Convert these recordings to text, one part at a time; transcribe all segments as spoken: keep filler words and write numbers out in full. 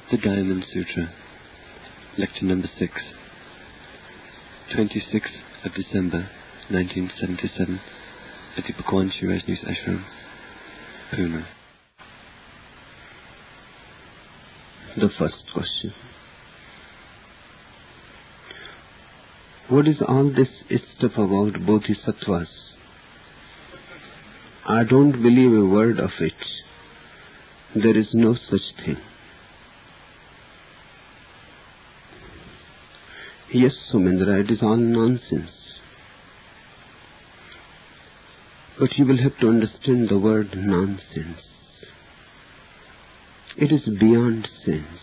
The Diamond Sutra, Lecture Number six, twenty-sixth of December, nineteen seventy-seven, at the Bhagwan Sri Rajneesh Ashram, Pune. The first question. What is all this stuff about bodhisattvas? I don't believe a word of it. There is no such thing. Yes, Sumendra, it is all nonsense. But you will have to understand the word nonsense. It is beyond sense.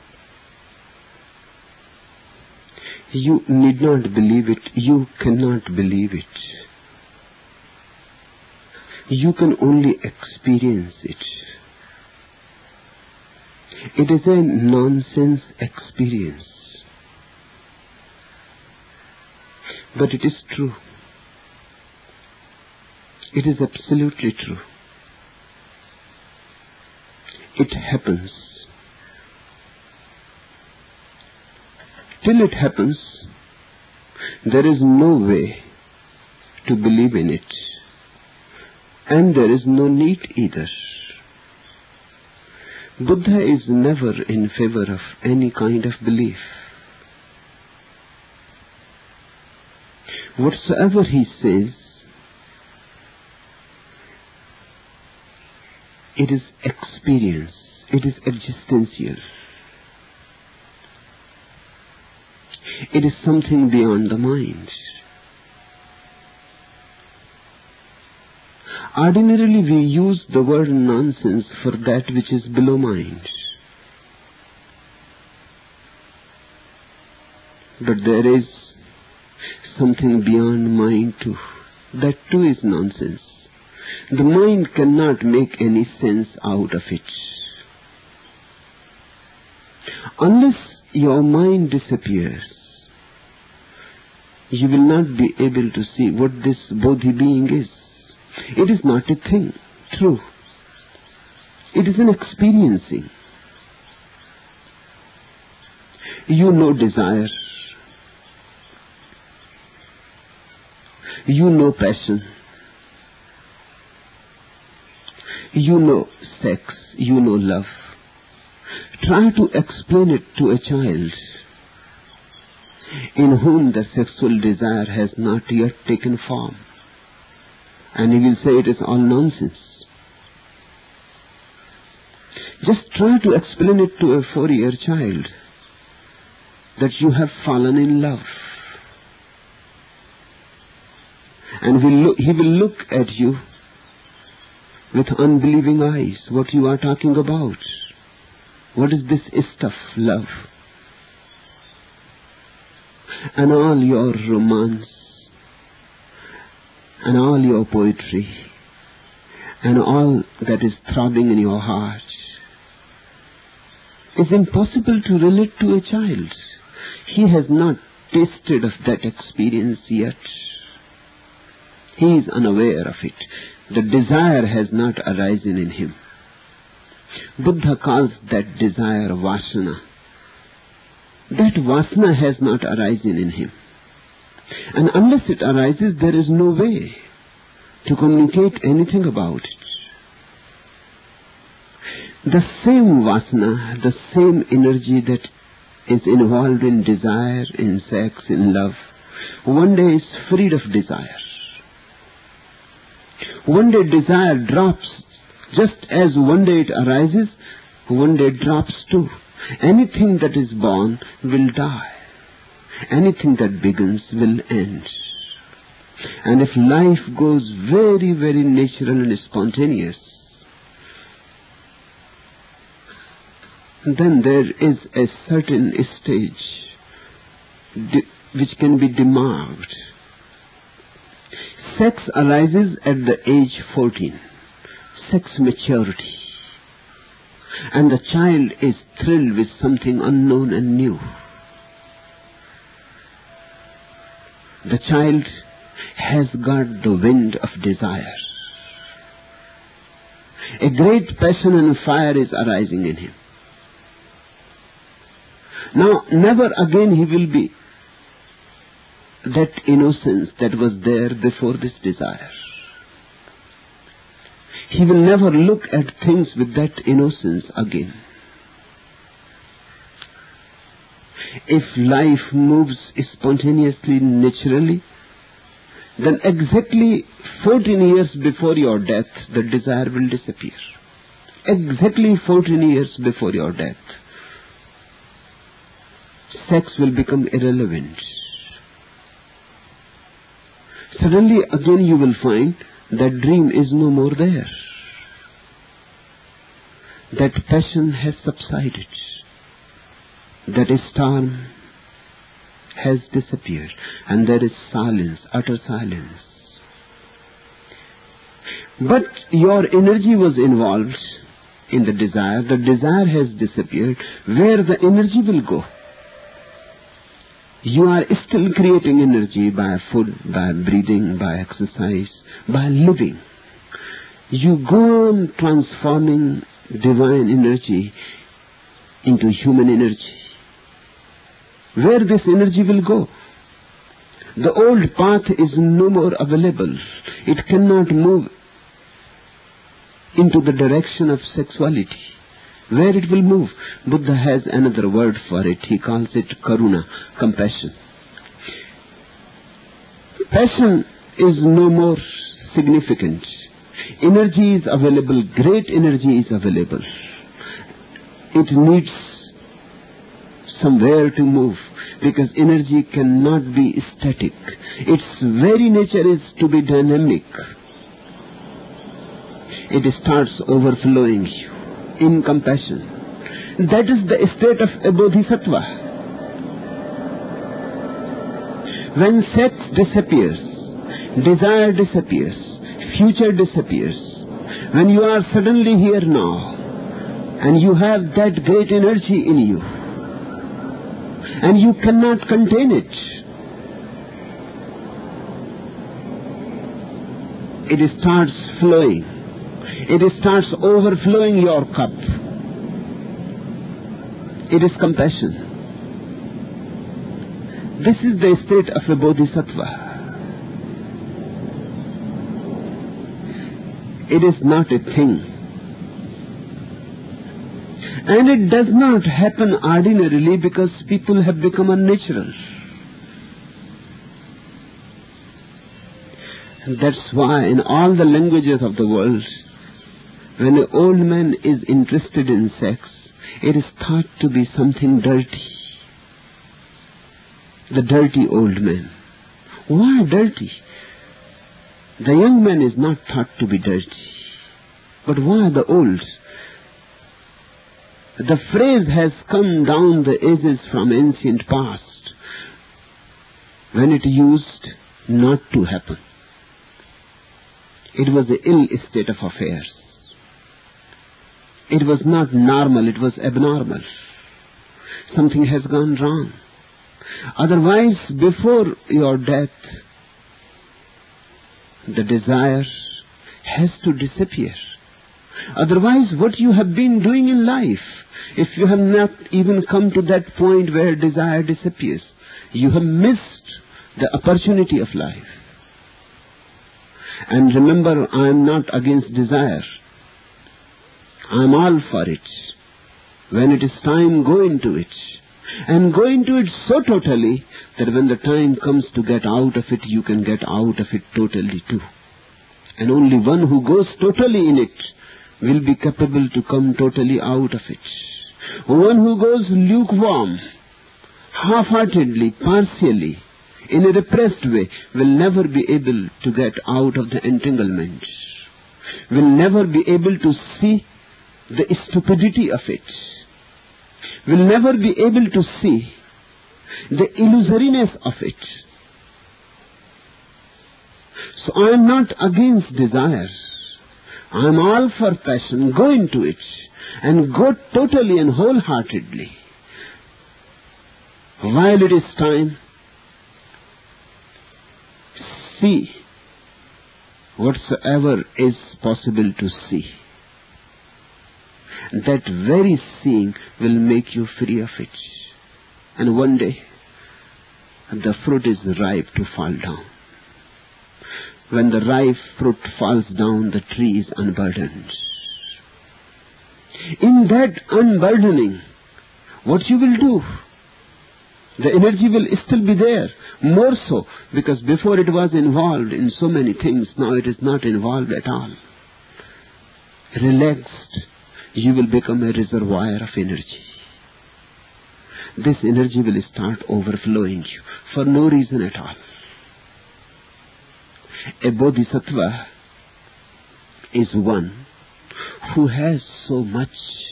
You need not believe it. You cannot believe it. You can only experience it. It is a nonsense experience. But it is true. It is absolutely true. It happens. Till it happens, there is no way to believe in it. And there is no need either. Buddha is never in favor of any kind of belief. Whatsoever he says, it is experience, it is existential. It is something beyond the mind. Ordinarily we use the word nonsense for that which is below mind. But there is something beyond mind too. That too is nonsense. The mind cannot make any sense out of it. Unless your mind disappears, you will not be able to see what this Bodhi being is. It is not a thing, true. It is an experiencing. You know desire. You know passion. You know sex. You know love. Try to explain it to a child in whom the sexual desire has not yet taken form. And he will say it is all nonsense. Just try to explain it to a four-year child that you have fallen in love. And he will look, he will look at you with unbelieving eyes. What you are talking about? What is this stuff, love? And all your romance, and all your poetry, and all that is throbbing in your heart is impossible to relate to a child. He has not tasted of that experience yet. He is unaware of it. The desire has not arisen in him. Buddha calls that desire vasana. That vasana has not arisen in him. And unless it arises, there is no way to communicate anything about it. The same vasana, the same energy that is involved in desire, in sex, in love, one day is freed of desire. One day desire drops, just as one day it arises, one day it drops too. Anything that is born will die. Anything that begins will end. And if life goes very, very natural and spontaneous, then there is a certain stage which can be demarked. Sex arises at the age fourteen, sex maturity. And the child is thrilled with something unknown and new. The child has got the wind of desire. A great passion and fire is arising in him. Now, never again he will be that innocence that was there before this desire. He will never look at things with that innocence again. If life moves spontaneously, naturally, then exactly fourteen years before your death, the desire will disappear. Exactly fourteen years before your death, sex will become irrelevant. Suddenly again you will find that dream is no more there. That passion has subsided. That storm has disappeared. And there is silence, utter silence. But your energy was involved in the desire. The desire has disappeared. Where the energy will go? You are still creating energy by food, by breathing, by exercise, by living. You go on transforming divine energy into human energy. Where this energy will go? The old path is no more available. It cannot move into the direction of sexuality. Where it will move? Buddha has another word for it. He calls it karuna, compassion. Passion is no more significant. Energy is available, great energy is available. It needs somewhere to move, because energy cannot be static. Its very nature is to be dynamic. It starts overflowing you in compassion. That is the state of a bodhisattva. When sex disappears, desire disappears, future disappears, when you are suddenly here now, and you have that great energy in you, and you cannot contain it, it starts flowing. It starts overflowing your cup. It is compassion. This is the state of a bodhisattva. It is not a thing. And it does not happen ordinarily because people have become unnatural. And that's why in all the languages of the world, when an old man is interested in sex, it is thought to be something dirty. The dirty old man. Why dirty? The young man is not thought to be dirty. But why the old? The phrase has come down the ages from ancient past, when it used not to happen. It was an ill state of affairs. It was not normal, it was abnormal. Something has gone wrong. Otherwise, before your death, the desire has to disappear. Otherwise, what you have been doing in life, if you have not even come to that point where desire disappears, you have missed the opportunity of life. And remember, I am not against desire. I am all for it. When it is time, go into it. And go into it so totally that when the time comes to get out of it, you can get out of it totally too. And only one who goes totally in it will be capable to come totally out of it. One who goes lukewarm, half-heartedly, partially, in a repressed way, will never be able to get out of the entanglement, will never be able to see the stupidity of it, will never be able to see the illusoriness of it. So I am not against desire. I am all for passion. Go into it and go totally and wholeheartedly. While it is time, see whatsoever is possible to see. That very seeing will make you free of it. and one day the fruit is ripe to fall down. When the ripe fruit falls down, the tree is unburdened. In that unburdening, what you will do? The energy will still be there. More so, because before it was involved in so many things, now it is not involved at all. Relaxed, you will become a reservoir of energy. This energy will start overflowing you for no reason at all. A bodhisattva is one who has so much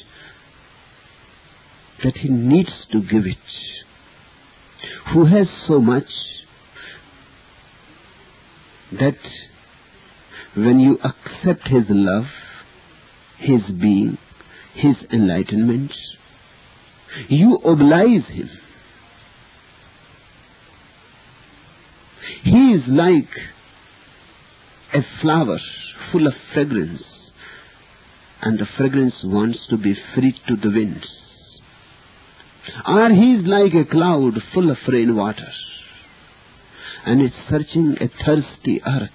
that he needs to give it, who has so much that when you accept his love, his being, his enlightenment, you oblige him. He is like a flower full of fragrance, and the fragrance wants to be free to the winds. Or he is like a cloud full of rainwater, and it's searching a thirsty earth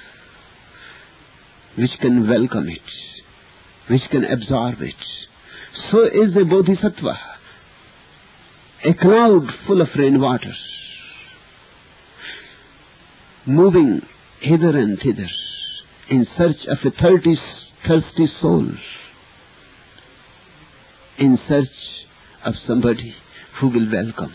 which can welcome it, which can absorb it. So is a bodhisattva, a cloud full of rainwater, moving hither and thither in search of a thirsty, thirsty soul, in search of somebody who will welcome.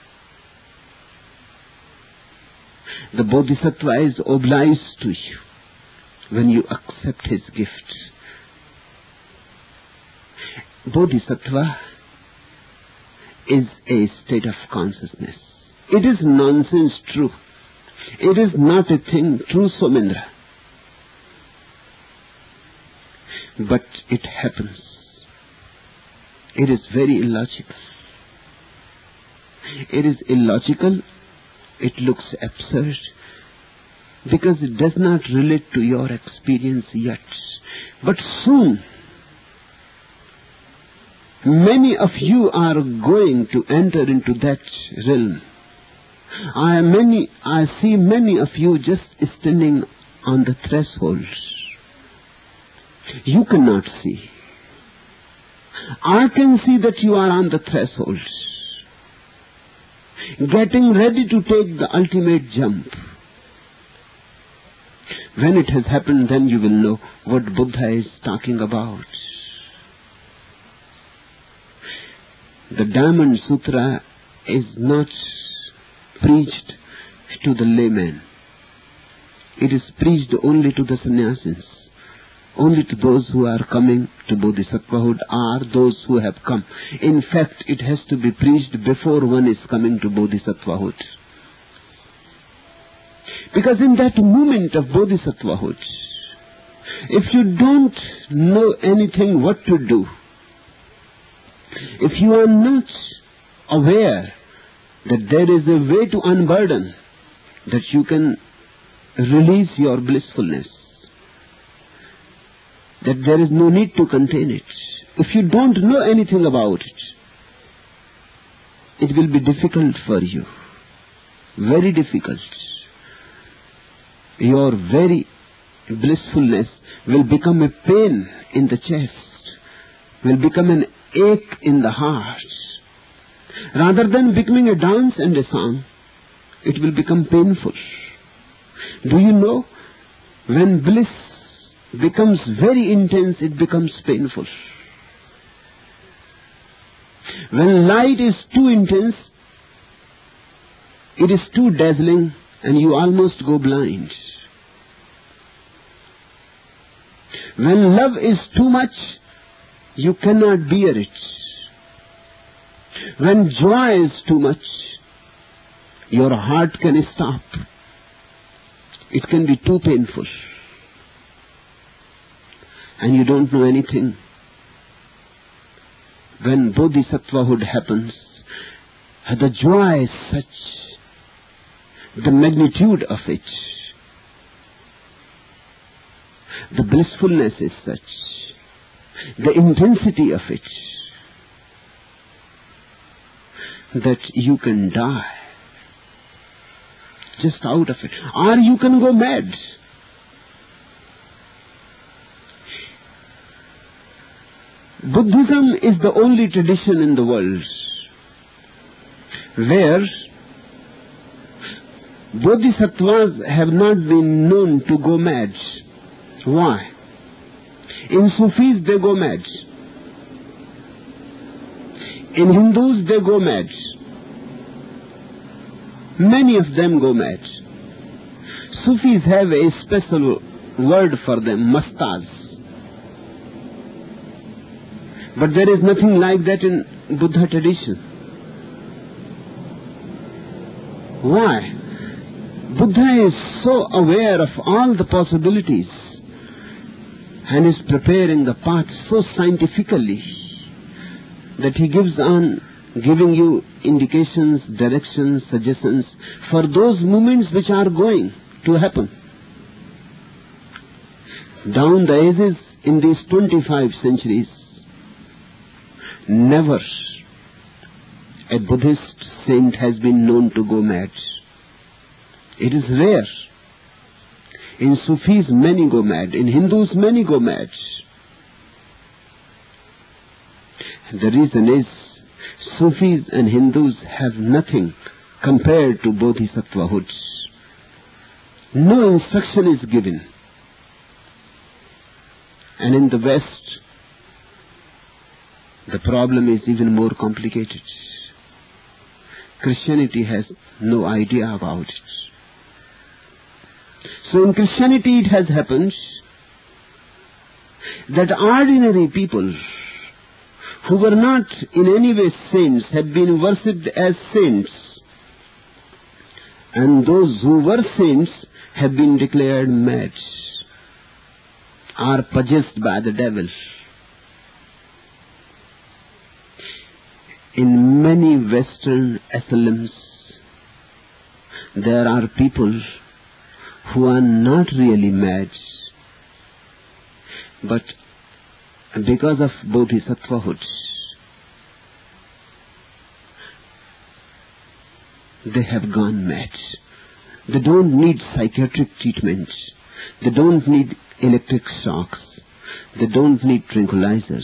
The bodhisattva is obliged to you when you accept his gift. Bodhisattva is a state of consciousness. It is nonsense true. It is not a thing true, Somendra. But it happens. It is very illogical. It is illogical. It looks absurd because it does not relate to your experience yet. But soon, many of you are going to enter into that realm. I many, I see many of you just standing on the threshold. You cannot see. I can see that you are on the threshold, getting ready to take the ultimate jump. When it has happened, then you will know what Buddha is talking about. The Diamond Sutra is not preached to the layman. It is preached only to the sannyasins, only to those who are coming to bodhisattvahood or those who have come. In fact, it has to be preached before one is coming to bodhisattvahood. Because in that moment of bodhisattvahood, if you don't know anything what to do, if you are not aware that there is a way to unburden, that you can release your blissfulness, that there is no need to contain it. If you don't know anything about it, it will be difficult for you. Very difficult. Your very blissfulness will become a pain in the chest, will become an ache in the heart. Rather than becoming a dance and a song, it will become painful. Do you know, when bliss becomes very intense, it becomes painful. When light is too intense, it is too dazzling and you almost go blind. When love is too much, you cannot bear it. When joy is too much, your heart can stop. It can be too painful. And you don't know anything. When bodhisattvahood happens, the joy is such, the magnitude of it, the blissfulness is such, the intensity of it. that you can die just out of it, or you can go mad. Buddhism is the only tradition in the world where bodhisattvas have not been known to go mad. Why? In Sufis they go mad. In Hindus they go mad. Many of them go mad. Sufis have a special word for them, mastas. But there is nothing like that in Buddha tradition. Why? Buddha is so aware of all the possibilities and is preparing the path so scientifically that he gives on giving you indications, directions, suggestions for those moments which are going to happen. Down the ages in these twenty-five centuries, never a Buddhist saint has been known to go mad. It is rare. In Sufis many go mad. In Hindus many go mad. The reason is Sufis and Hindus have nothing compared to bodhisattvahood. No instruction is given. And in the West, the problem is even more complicated. Christianity has no idea about it. So in Christianity it has happened that ordinary people who were not in any way saints have been worshipped as saints, and those who were saints have been declared mad, are possessed by the devil. In many Western asylums, there are people who are not really mad, but because of bodhisattvahood, they have gone mad. They don't need psychiatric treatment. They don't need electric shocks. They don't need tranquilizers.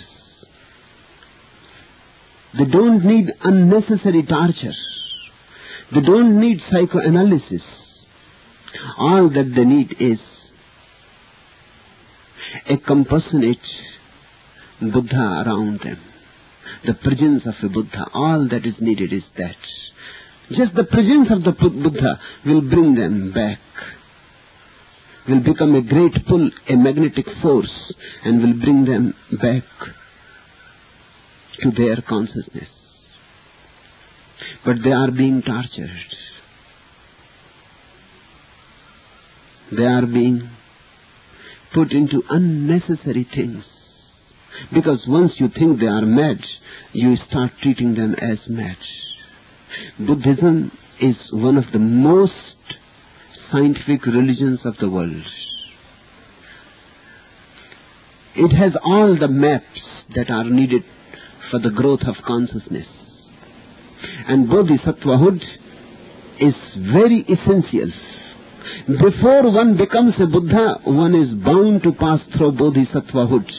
They don't need unnecessary torture. They don't need psychoanalysis. All that they need is a compassionate Buddha around them. The presence of a Buddha. All that is needed is that. Just the presence of the Buddha will bring them back. Will become a great pull, a magnetic force, and will bring them back to their consciousness. But they are being tortured. They are being put into unnecessary things. Because once you think they are mad, you start treating them as mad. Buddhism is one of the most scientific religions of the world. It has all the maps that are needed for the growth of consciousness. And bodhisattvahood is very essential. Before one becomes a Buddha, one is bound to pass through bodhisattvahood.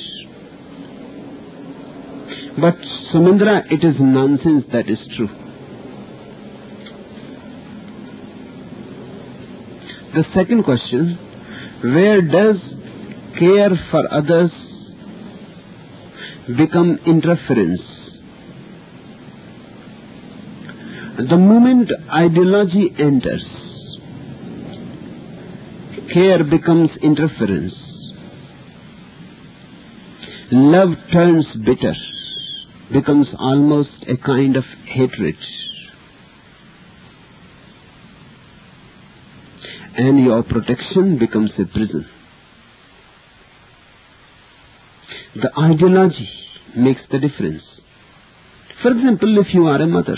But Sumendra, it is nonsense that is true. The second question, where does care for others become interference? The moment ideology enters, care becomes interference. Love turns bitter, becomes almost a kind of hatred. And your protection becomes a prison. The ideology makes the difference. For example, if you are a mother,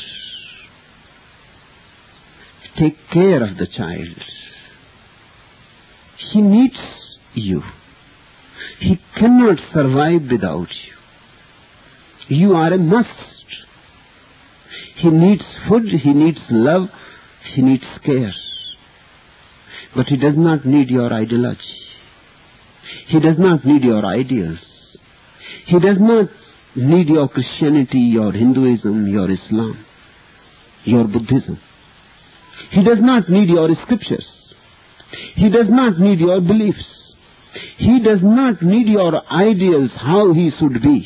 take care of the child. He needs you. He cannot survive without you. You are a must. He needs food, he needs love, he needs care. But he does not need your ideology. He does not need your ideals. He does not need your Christianity, your Hinduism, your Islam, your Buddhism. He does not need your scriptures. He does not need your beliefs. He does not need your ideals, how he should be.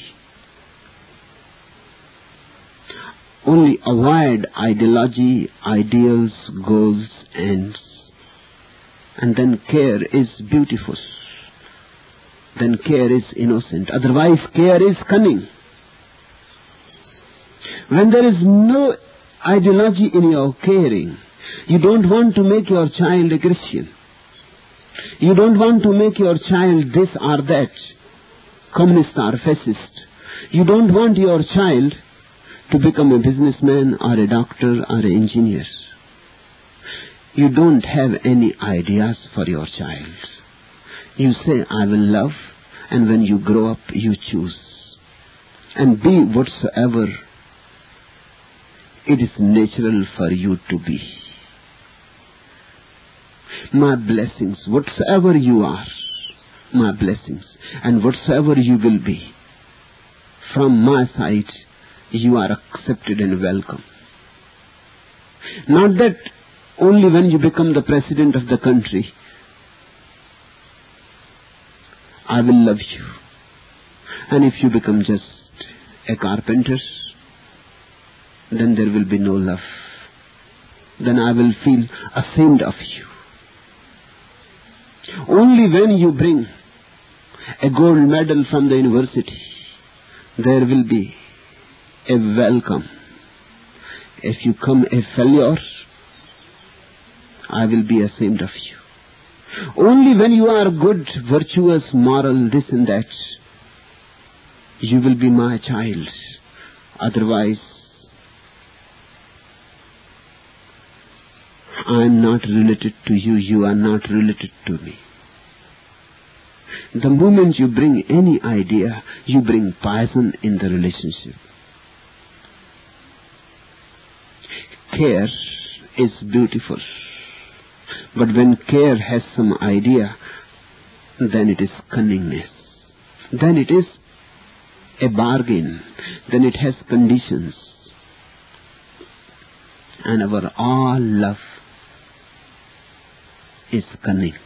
Only avoid ideology, ideals, goals, ends. And then care is beautiful. Then care is innocent. Otherwise care is cunning. When there is no ideology in your caring, you don't want to make your child a Christian. You don't want to make your child this or that, communist or fascist. You don't want your child to become a businessman or a doctor or an engineer. You don't have any ideas for your child. You say, I will love, and when you grow up, you choose. And be whatsoever it is natural for you to be. My blessings, whatsoever you are, my blessings, and whatsoever you will be, from my side, you are accepted and welcome. Not that only when you become the president of the country, I will love you. And if you become just a carpenter, then there will be no love. Then I will feel ashamed of you. Only when you bring a gold medal from the university, there will be a welcome. If you come a failure, I will be ashamed of you. Only when you are good, virtuous, moral, this and that, you will be my child. Otherwise, I am not related to you, you are not related to me. The moment you bring any idea, you bring poison in the relationship. Care is beautiful. But when care has some idea, then it is cunningness. Then it is a bargain. Then it has conditions. And our all love is cunning.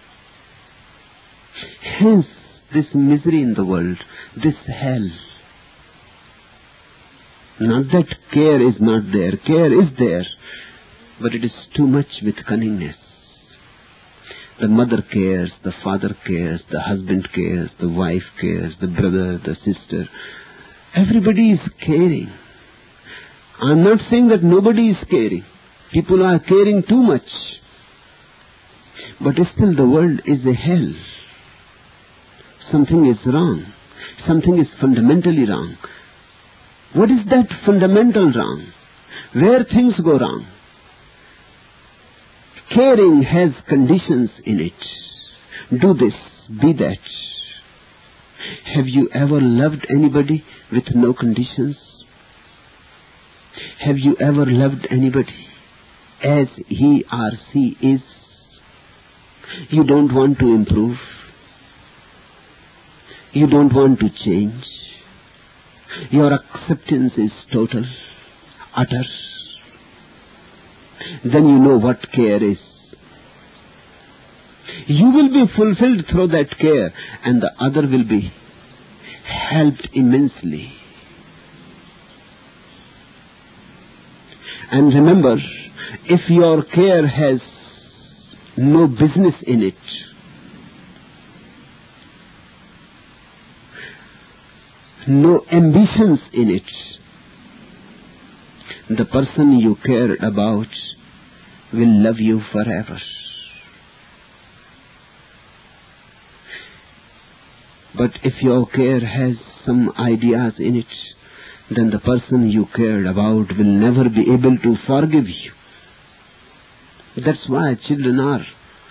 Hence, this misery in the world, this hell. Not that care is not there. Care is there. But it is too much with cunningness. The mother cares, the father cares, the husband cares, the wife cares, the brother, the sister. Everybody is caring. I am not saying that nobody is caring. People are caring too much. But still the world is a hell. Something is wrong. Something is fundamentally wrong. What is that fundamental wrong? Where things go wrong? Caring has conditions in it. Do this, be that. Have you ever loved anybody with no conditions? Have you ever loved anybody as he or she is? You don't want to improve. You don't want to change. Your acceptance is total, utter. Then you know what care is. You will be fulfilled through that care, and the other will be helped immensely. And remember, if your care has no business in it, no ambitions in it, the person you care about will love you forever. But if your care has some ideas in it, then the person you cared about will never be able to forgive you. That's why children are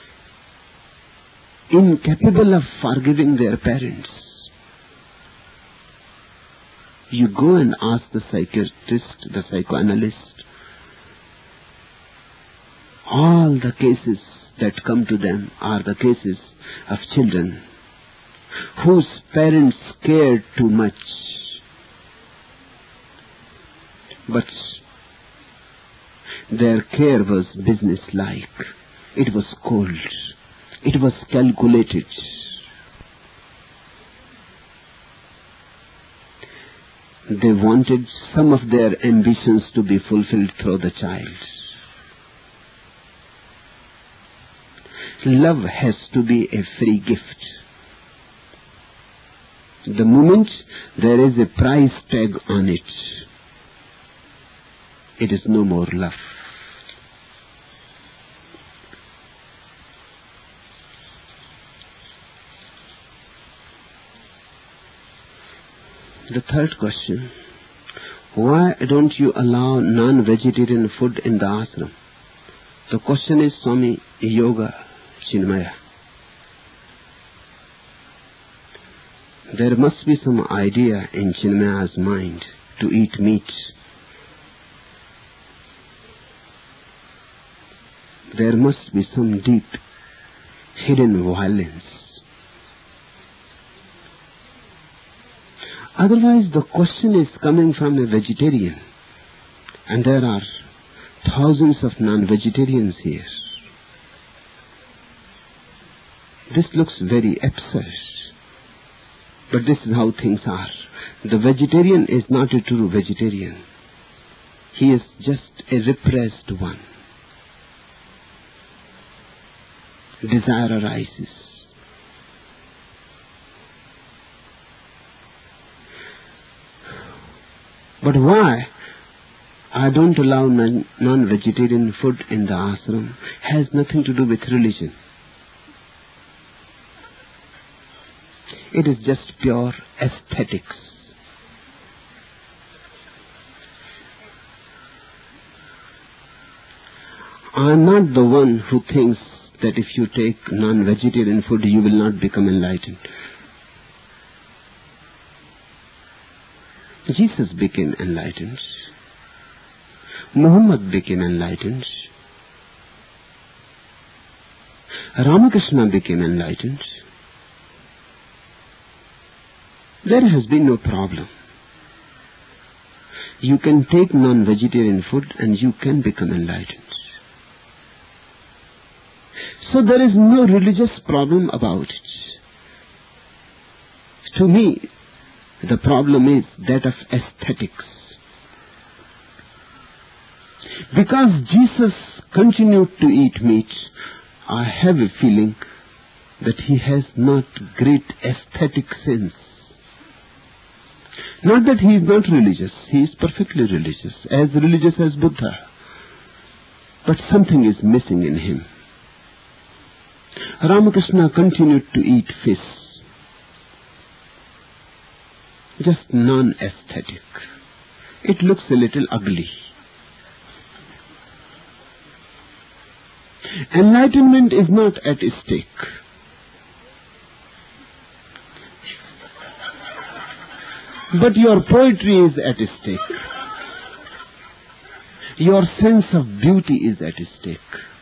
incapable of forgiving their parents. You go and ask the psychiatrist, the psychoanalyst, All the cases that come to them are the cases of children whose parents cared too much, but their care was business-like. It was cold. It was calculated. They wanted some of their ambitions to be fulfilled through the child. Love has to be a free gift. The moment there is a price tag on it, it is no more love. The third question: why don't you allow non-vegetarian food in the ashram? The question is Swami Yoga Chinmaya. There must be some idea in Chinmaya's mind to eat meat. There must be some deep, hidden violence. Otherwise, the question is coming from a vegetarian, and there are thousands of non-vegetarians here. This looks very absurd, but this is how things are. The vegetarian is not a true vegetarian. He is just a repressed one. Desire arises. But why I don't allow non-vegetarian food in the ashram has nothing to do with religion. It is just pure aesthetics. I am not the one who thinks that if you take non-vegetarian food you will not become enlightened. Jesus became enlightened. Muhammad became enlightened. Ramakrishna became enlightened. There has been no problem. You can take non-vegetarian food and you can become enlightened. So there is no religious problem about it. To me, the problem is that of aesthetics. Because Jesus continued to eat meat, I have a feeling that he has not great aesthetic sense. Not that he is not religious, he is perfectly religious, as religious as Buddha. But something is missing in him. Ramakrishna continued to eat fish. Just non-aesthetic. It looks a little ugly. Enlightenment is not at stake. But your poetry is at stake. Your sense of beauty is at stake.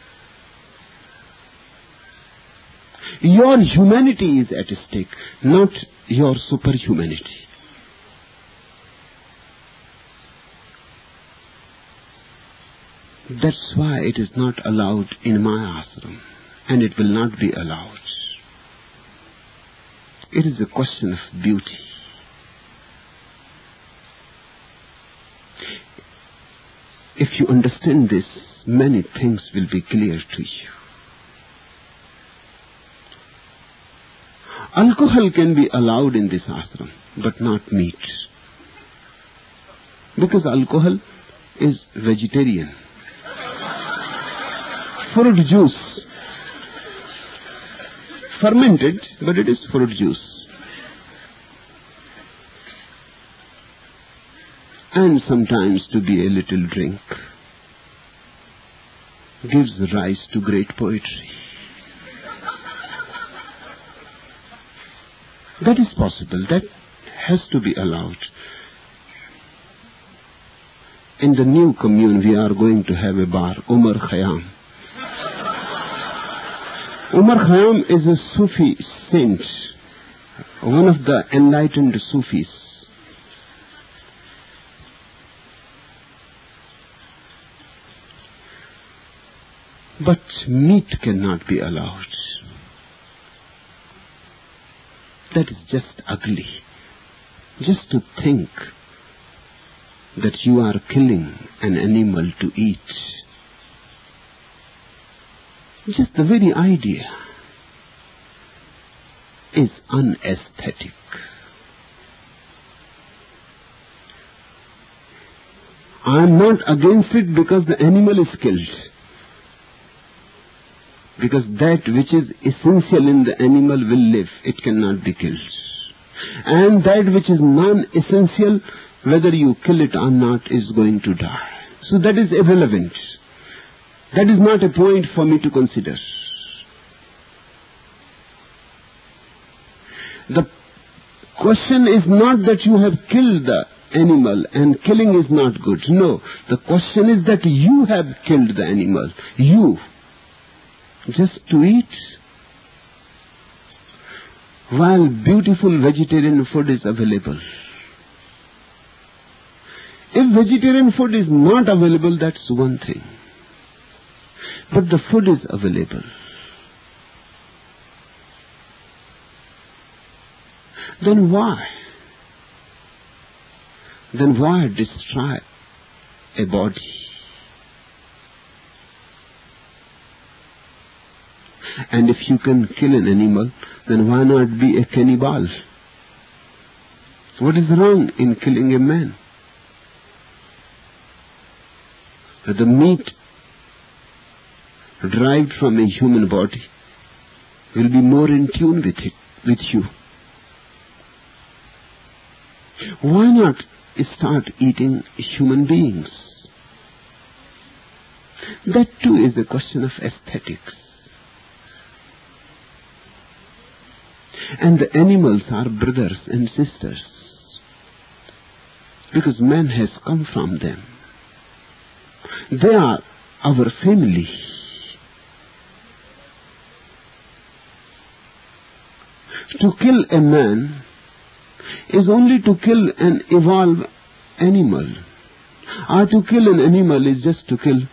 Your humanity is at stake, not your superhumanity. That's why it is not allowed in my ashram, and it will not be allowed. It is a question of beauty. If you understand this, many things will be clear to you. Alcohol can be allowed in this ashram, but not meat. Because alcohol is vegetarian. Fruit juice. Fermented, but it is fruit juice. And sometimes to be a little drink gives rise to great poetry. That is possible. That has to be allowed. In the new commune we are going to have a bar, Umar Khayyam. Umar Khayyam is a Sufi saint, one of the enlightened Sufis. But meat cannot be allowed. That is just ugly. Just to think that you are killing an animal to eat. Just the very idea is unaesthetic. I am not against it because the animal is killed. Because that which is essential in the animal will live. It cannot be killed. And that which is non-essential, whether you kill it or not, is going to die. So that is irrelevant. That is not a point for me to consider. The question is not that you have killed the animal and killing is not good. No. The question is that you have killed the animal. You. Just to eat. While beautiful vegetarian food is available. If vegetarian food is not available, that's one thing. But the food is available. Then why? Then why destroy a body? And if you can kill an animal, then why not be a cannibal? What is wrong in killing a man? The meat derived from a human body will be more in tune with it, with you. Why not start eating human beings? That too is a question of aesthetics. And the animals are brothers and sisters. Because man has come from them. They are our family. To kill a man is only to kill an evolved animal. Or to kill an animal is just to kill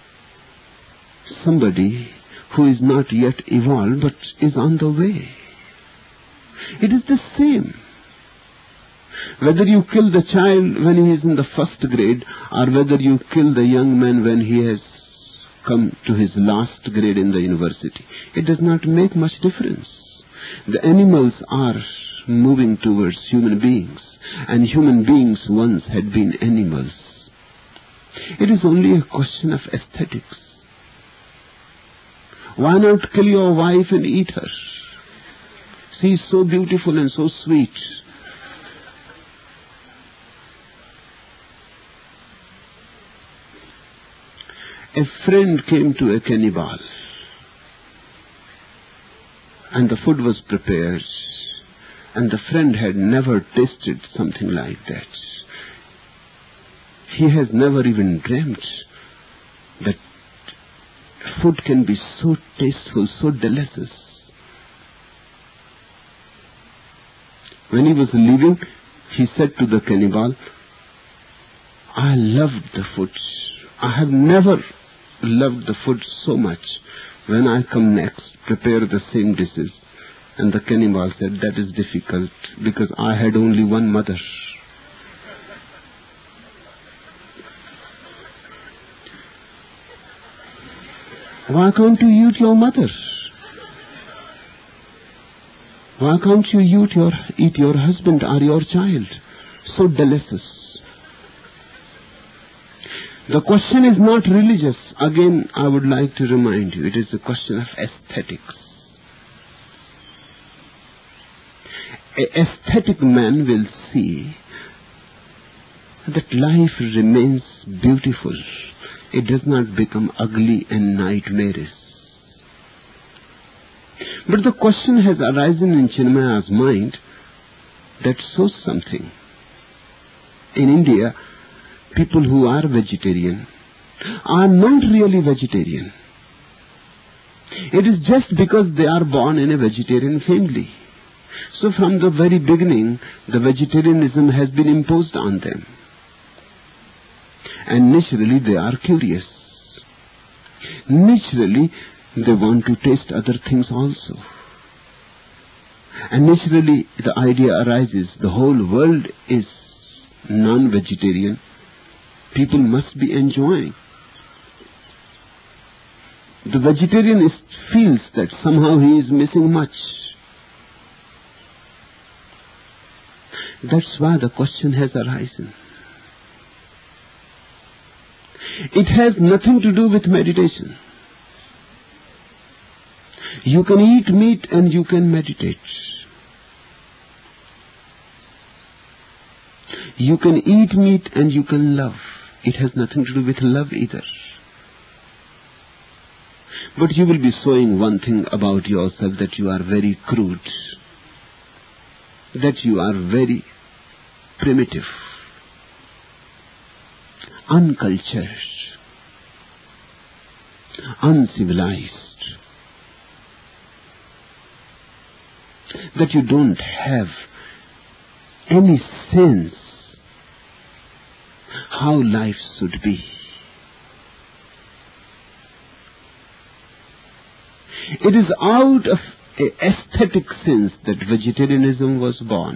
somebody who is not yet evolved but is on the way. It is the same. Whether you kill the child when he is in the first grade or whether you kill the young man when he has come to his last grade in the university, it does not make much difference. The animals are moving towards human beings, and human beings once had been animals. It is only a question of aesthetics. Why not kill your wife and eat her? She is so beautiful and so sweet. A friend came to a cannibal, and the food was prepared, and the friend had never tasted something like that. He has never even dreamt that food can be so tasteful, so delicious. When he was leaving, he said to the cannibal, I loved the food. I have never loved the food so much. When I come next, prepare the same dishes. And the cannibal said, that is difficult because I had only one mother. Why can't you eat your mother? Why can't you eat your, eat your husband or your child? So delicious. The question is not religious. Again, I would like to remind you, it is a question of aesthetics. An aesthetic man will see that life remains beautiful. It does not become ugly and nightmarish. But the question has arisen in Chinmaya's mind that shows something. In India, people who are vegetarian are not really vegetarian. It is just because they are born in a vegetarian family. So from the very beginning, the vegetarianism has been imposed on them. And naturally they are curious. Naturally they want to taste other things also. And naturally the idea arises, the whole world is non-vegetarian. People must be enjoying. The vegetarianist feels that somehow he is missing much. That's why the question has arisen. It has nothing to do with meditation. You can eat meat and you can meditate. You can eat meat and you can love. It has nothing to do with love either. But you will be showing one thing about yourself, that you are very crude, that you are very primitive, uncultured, uncivilized, that you don't have any sense how life should be. It is out of an aesthetic sense that vegetarianism was born.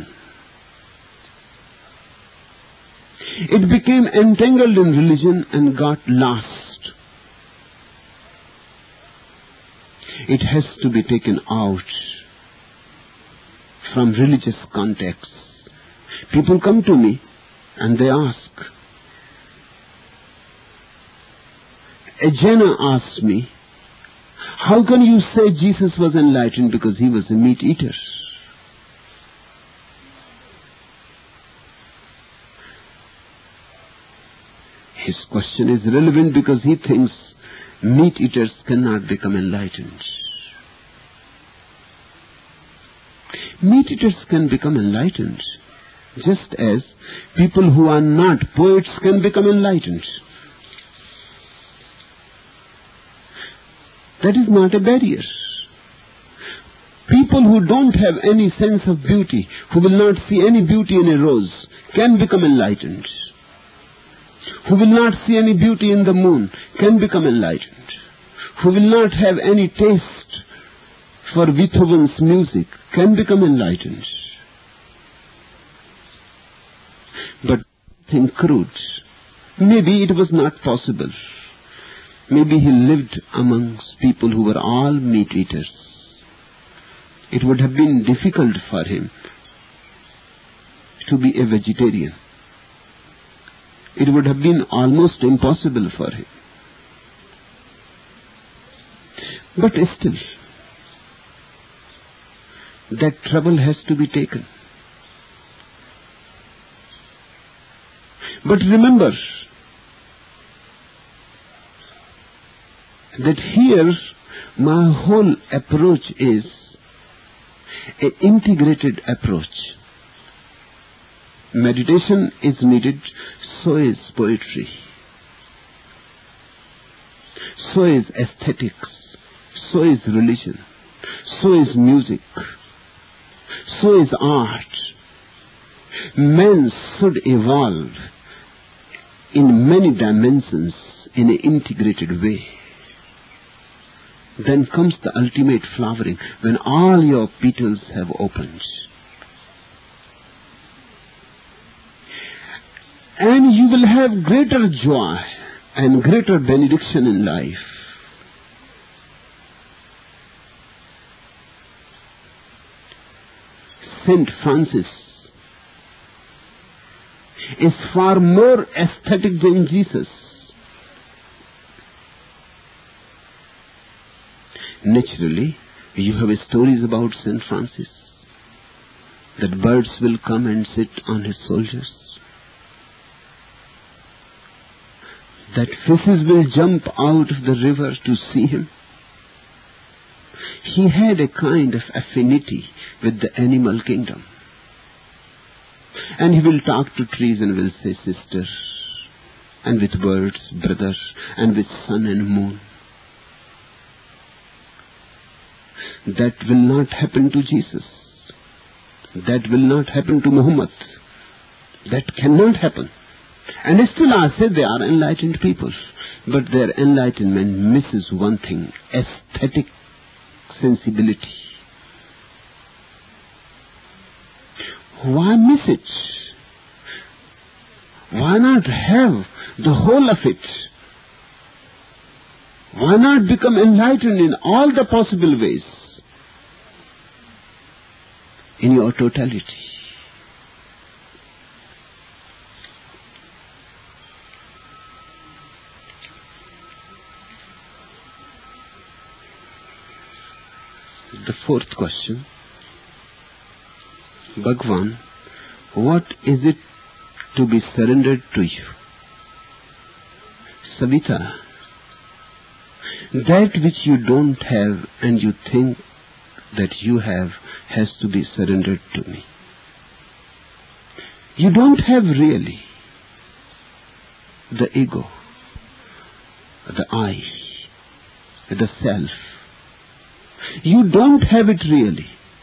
It became entangled in religion and got lost. It has to be taken out from religious context. People come to me and they ask. A Jaina asked me, how can you say Jesus was enlightened because he was a meat eater? His question is relevant because he thinks meat eaters cannot become enlightened. Meat eaters can become enlightened, just as people who are not poets can become enlightened. That is not a barrier. People who don't have any sense of beauty, who will not see any beauty in a rose, can become enlightened. Who will not see any beauty in the moon, can become enlightened. Who will not have any taste for Beethoven's music, can become enlightened. But think crude. Maybe it was not possible. Maybe he lived amongst people who were all meat eaters. It would have been difficult for him to be a vegetarian. It would have been almost impossible for him. But still, that trouble has to be taken. But remember that here my whole approach is an integrated approach. Meditation is needed, so is poetry, so is aesthetics, so is religion, so is music, so is art. Man should evolve in many dimensions in an integrated way. Then comes the ultimate flowering, when all your petals have opened. And you will have greater joy and greater benediction in life. Saint Francis is far more aesthetic than Jesus. Naturally, you have stories about Saint Francis, that birds will come and sit on his shoulders, that fishes will jump out of the river to see him. He had a kind of affinity with the animal kingdom. And he will talk to trees and will say sister, and with birds brother, and with sun and moon. That will not happen to Jesus. That will not happen to Muhammad. That cannot happen. And still I say they are enlightened people. But their enlightenment misses one thing: aesthetic sensibility. Why miss it? Why not have the whole of it? Why not become enlightened in all the possible ways? In your totality. The fourth question. Bhagwan, what is it to be surrendered to you? Savita, that which you don't have and you think that you have has to be surrendered to me. You don't have really the ego, the I, the self. You don't have it really.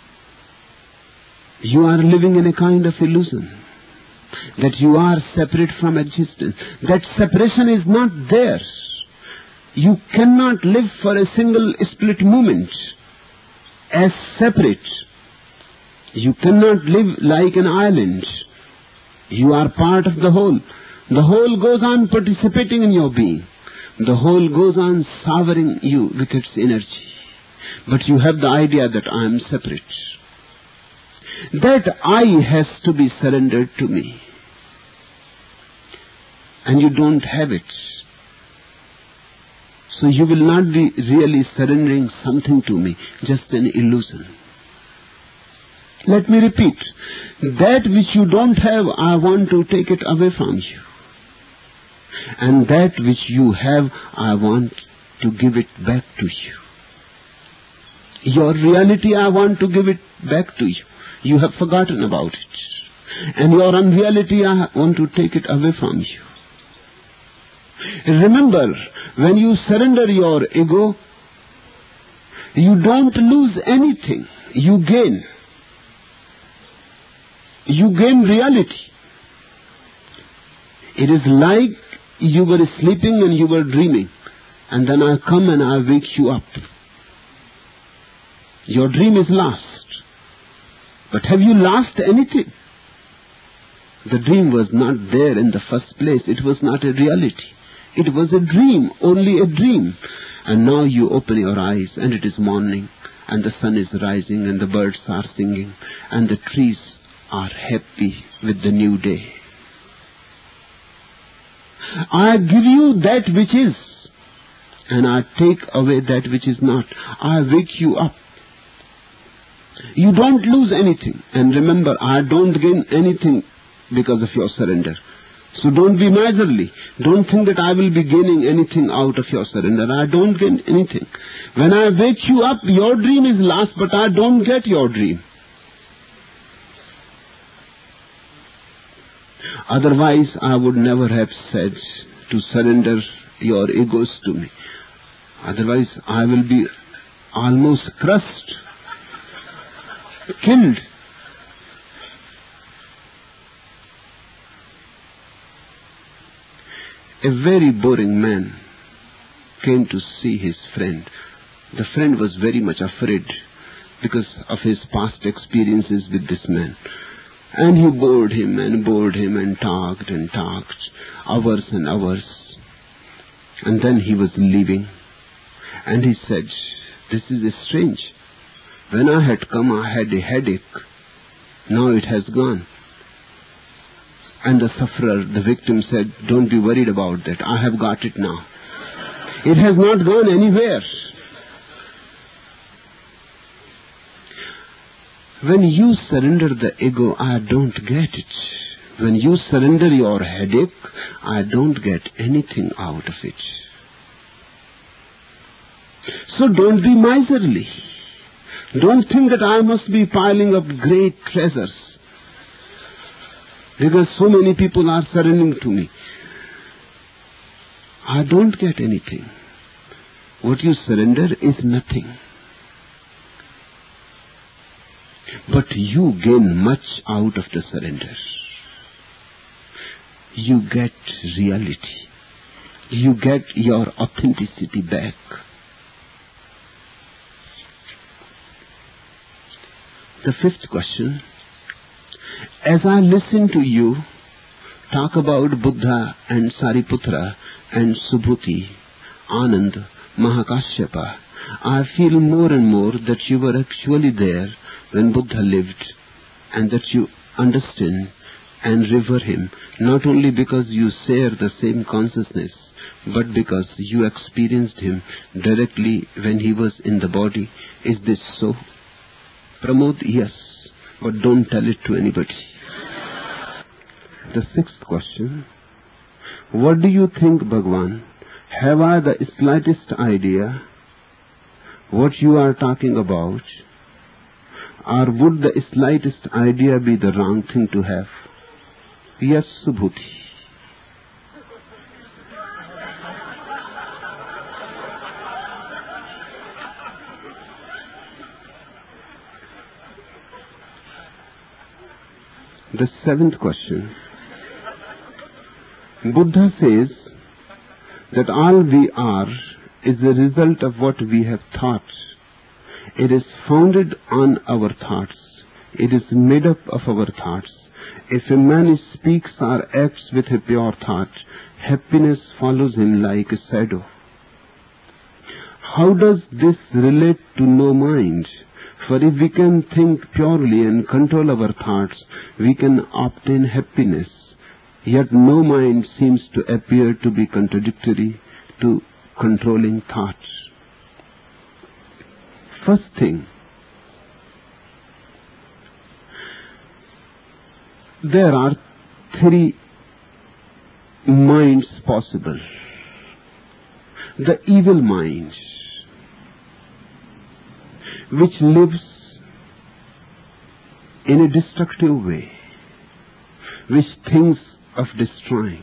You are living in a kind of illusion that you are separate from existence. That separation is not there. You cannot live for a single split moment as separate. You cannot live like an island. You are part of the whole. The whole goes on participating in your being. The whole goes on souring you with its energy. But you have the idea that I am separate. That I has to be surrendered to me. And you don't have it. So you will not be really surrendering something to me, just an illusion. Let me repeat. That which you don't have, I want to take it away from you. And that which you have, I want to give it back to you. Your reality, I want to give it back to you. You have forgotten about it. And your unreality, I want to take it away from you. Remember, when you surrender your ego, you don't lose anything. You gain. You gain reality. It is like you were sleeping and you were dreaming. And then I come and I wake you up. Your dream is lost. But have you lost anything? The dream was not there in the first place. It was not a reality. It was a dream, only a dream. And now you open your eyes and it is morning and the sun is rising and the birds are singing and the trees are happy with the new day. I give you that which is and I take away that which is not. I wake you up. You don't lose anything. And remember, I don't gain anything because of your surrender. So don't be miserly. Don't think that I will be gaining anything out of your surrender. I don't gain anything. When I wake you up, your dream is lost, but I don't get your dream. Otherwise, I would never have said to surrender your egos to me. Otherwise, I will be almost crushed, killed. A very boring man came to see his friend. The friend was very much afraid because of his past experiences with this man. And he bored him and bored him and talked and talked, hours and hours. And then he was leaving. And he said, "This is strange. When I had come, I had a headache. Now it has gone." And the sufferer, the victim said, "Don't be worried about that. I have got it now. It has not gone anywhere." When you surrender the ego, I don't get it. When you surrender your headache, I don't get anything out of it. So don't be miserly. Don't think that I must be piling up great treasures because so many people are surrendering to me. I don't get anything. What you surrender is nothing. but you gain much out of the surrender. You get reality. You get your authenticity back. The fifth question. As I listen to you talk about Buddha and Sariputra and Subhuti, Anand, Mahakashyapa, I feel more and more that you were actually there when Buddha lived, and that you understand and revere him, not only because you share the same consciousness, but because you experienced him directly when he was in the body. Is this so? Pramod, yes, but don't tell it to anybody. The sixth question. What do you think, Bhagwan? Have I the slightest idea what you are talking about? Or would the slightest idea be the wrong thing to have? Yes, Subhuti. The seventh question. Buddha says that all we are is the result of what we have thought. It is founded on our thoughts. It is made up of our thoughts. If a man speaks or acts with a pure thought, happiness follows him like a shadow. How does this relate to no mind? For if we can think purely and control our thoughts, we can obtain happiness. Yet no mind seems to appear to be contradictory to controlling thoughts. First thing, there are three minds possible. The evil mind, which lives in a destructive way, which thinks of destroying,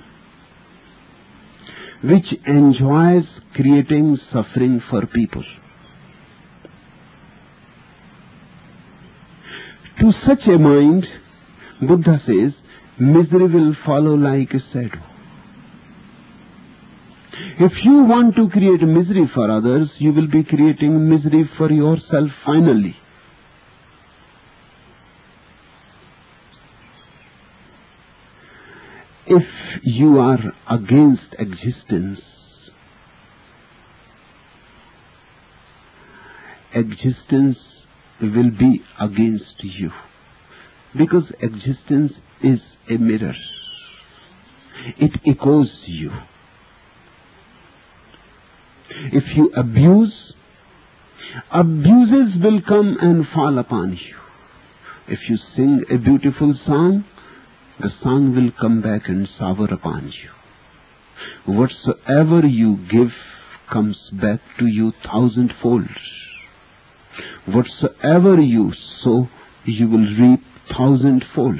which enjoys creating suffering for people. To such a mind, Buddha says, misery will follow like a shadow. If you want to create misery for others, you will be creating misery for yourself finally. If you are against existence, existence will be against you, because existence is a mirror. It echoes you. If you abuse, abuses will come and fall upon you. If you sing a beautiful song, the song will come back and shower upon you. Whatsoever you give comes back to you thousandfold. Whatsoever you sow, you will reap thousandfold.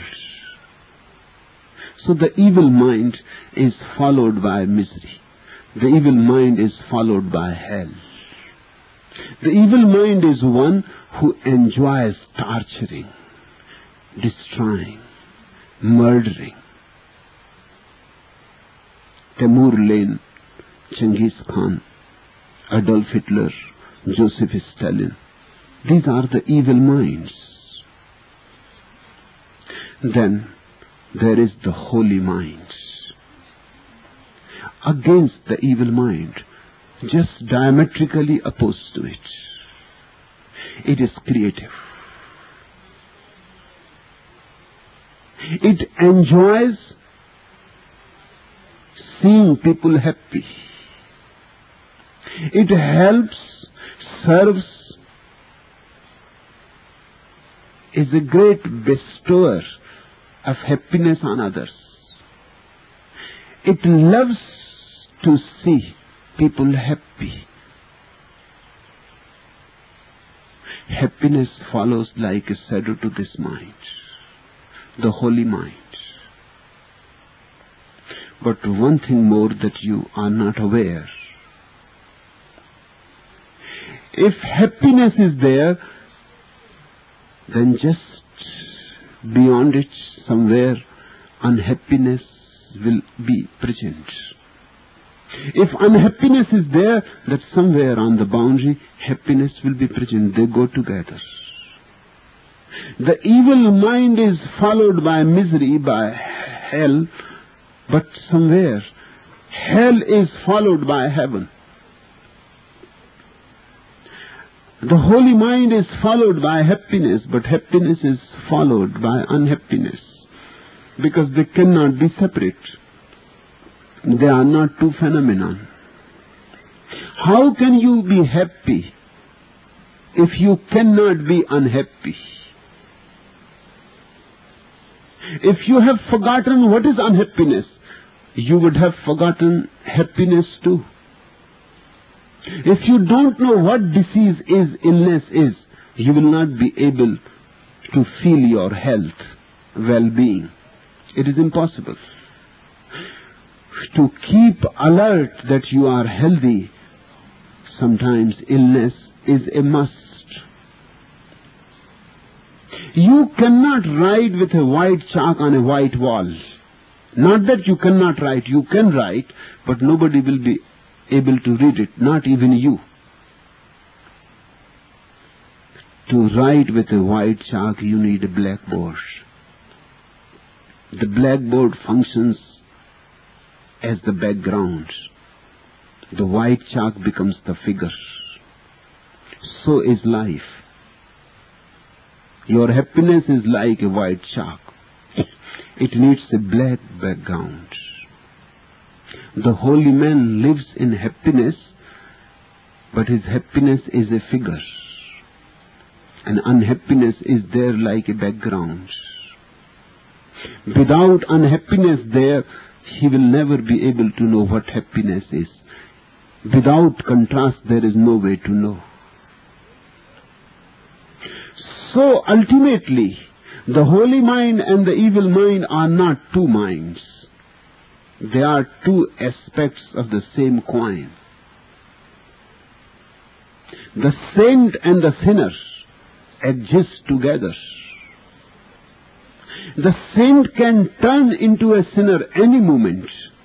So the evil mind is followed by misery. The evil mind is followed by hell. The evil mind is one who enjoys torturing, destroying, murdering. Timur Lane, Genghis Khan, Adolf Hitler, Joseph Stalin. These are the evil minds. Then there is the holy mind. Against the evil mind, just diametrically opposed to it. It is creative. It enjoys seeing people happy. It helps, serves, is a great bestower of happiness on others. It loves to see people happy. Happiness follows like a shadow to this mind, the holy mind. But one thing more that you are not aware. If happiness is there, then just beyond it, somewhere, unhappiness will be present. If unhappiness is there, that somewhere on the boundary, happiness will be present. They go together. The evil mind is followed by misery, by hell, but somewhere, hell is followed by heaven. The holy mind is followed by happiness, but happiness is followed by unhappiness, because they cannot be separate. They are not two phenomena. How can you be happy if you cannot be unhappy? If you have forgotten what is unhappiness, you would have forgotten happiness too. If you don't know what disease is, illness is, you will not be able to feel your health, well-being. It is impossible. To keep alert that you are healthy, sometimes illness is a must. You cannot write with a white chalk on a white wall. Not that you cannot write, you can write, but nobody will be able to read it, not even you. To write with a white chalk, you need a blackboard. The blackboard functions as the background. The white chalk becomes the figure. So is life. Your happiness is like a white chalk. It needs a black background. The holy man lives in happiness, but his happiness is a figure. And unhappiness is there like a background. Without unhappiness there, he will never be able to know what happiness is. Without contrast, there is no way to know. So ultimately, the holy mind and the evil mind are not two minds. They are two aspects of the same coin. The saint and the sinner exist together. The saint can turn into a sinner any moment,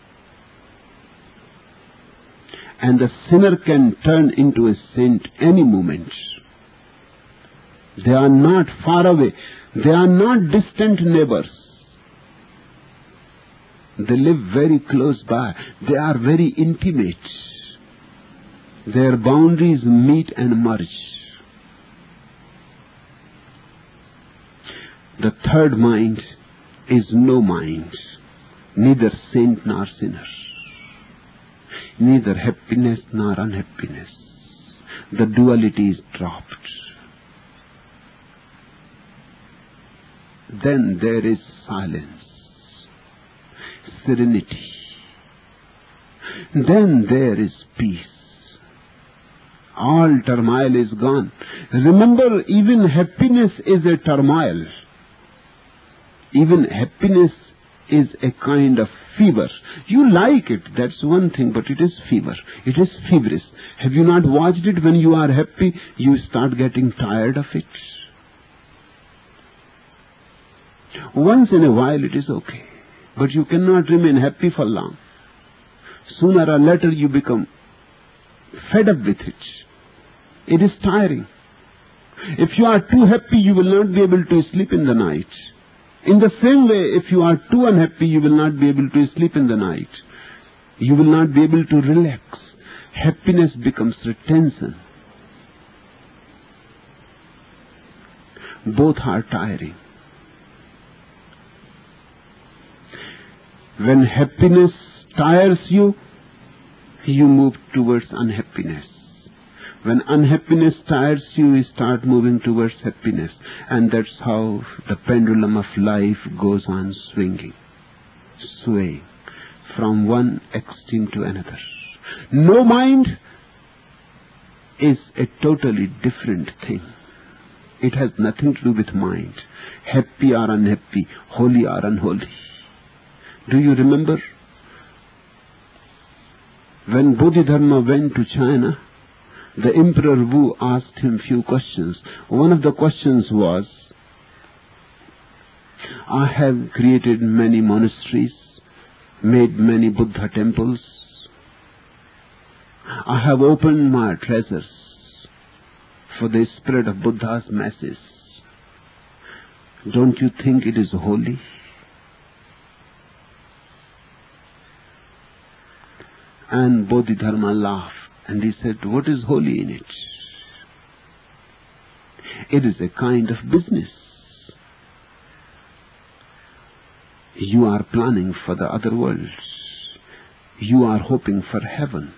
and the sinner can turn into a saint any moment. They are not far away. They are not distant neighbors. They live very close by. They are very intimate. Their boundaries meet and merge. The third mind is no mind, neither saint nor sinner, neither happiness nor unhappiness. The duality is dropped. Then there is silence, serenity. Then there is peace. All turmoil is gone. Remember, even happiness is a turmoil. Even happiness is a kind of fever. You like it, that's one thing, but it is fever. It is feverish. Have you not watched it? When you are happy, you start getting tired of it. Once in a while it is okay, but you cannot remain happy for long. Sooner or later you become fed up with it. It is tiring. If you are too happy, you will not be able to sleep in the night. In the same way, if you are too unhappy, you will not be able to sleep in the night. You will not be able to relax. Happiness becomes retention. Both are tiring. When happiness tires you, you move towards unhappiness. When unhappiness tires you, you start moving towards happiness. And that's how the pendulum of life goes on swinging, swaying from one extreme to another. No mind is a totally different thing. It has nothing to do with mind. Happy or unhappy, holy or unholy. Do you remember when Bodhidharma went to China? The Emperor Wu asked him few questions. One of the questions was, I have created many monasteries, made many Buddha temples. I have opened my treasures for the spread of Buddha's message. Don't you think it is holy? And Bodhidharma laughed and he said, what is holy in it? It is a kind of business. You are planning for the other worlds. You are hoping for heaven.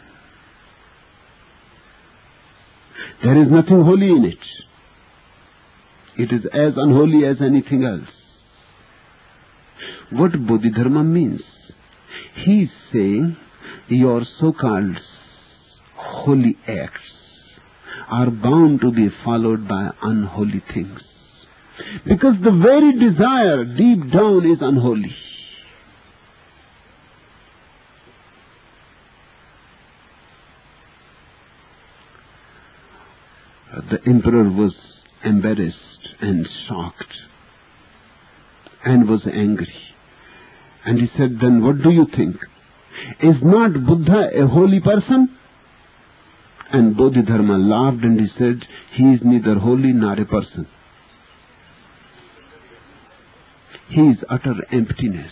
There is nothing holy in it. It is as unholy as anything else. What Bodhidharma means? He is saying your so-called holy acts are bound to be followed by unholy things. Because the very desire deep down is unholy. The emperor was embarrassed and shocked and was angry. And he said, then what do you think? Is not Buddha a holy person? And Bodhidharma laughed and he said, he is neither holy nor a person. He is utter emptiness.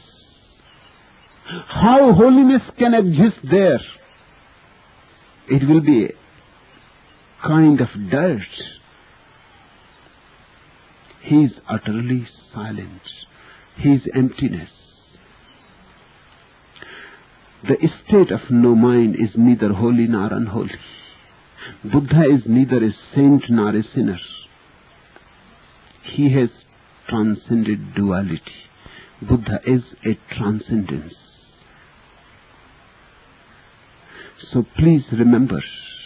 How holiness can exist there? It will be a kind of dirt. He is utterly silent. He is emptiness. The state of no mind is neither holy nor unholy. Buddha is neither a saint nor a sinner. He has transcended duality. Buddha is a transcendence. So please remember,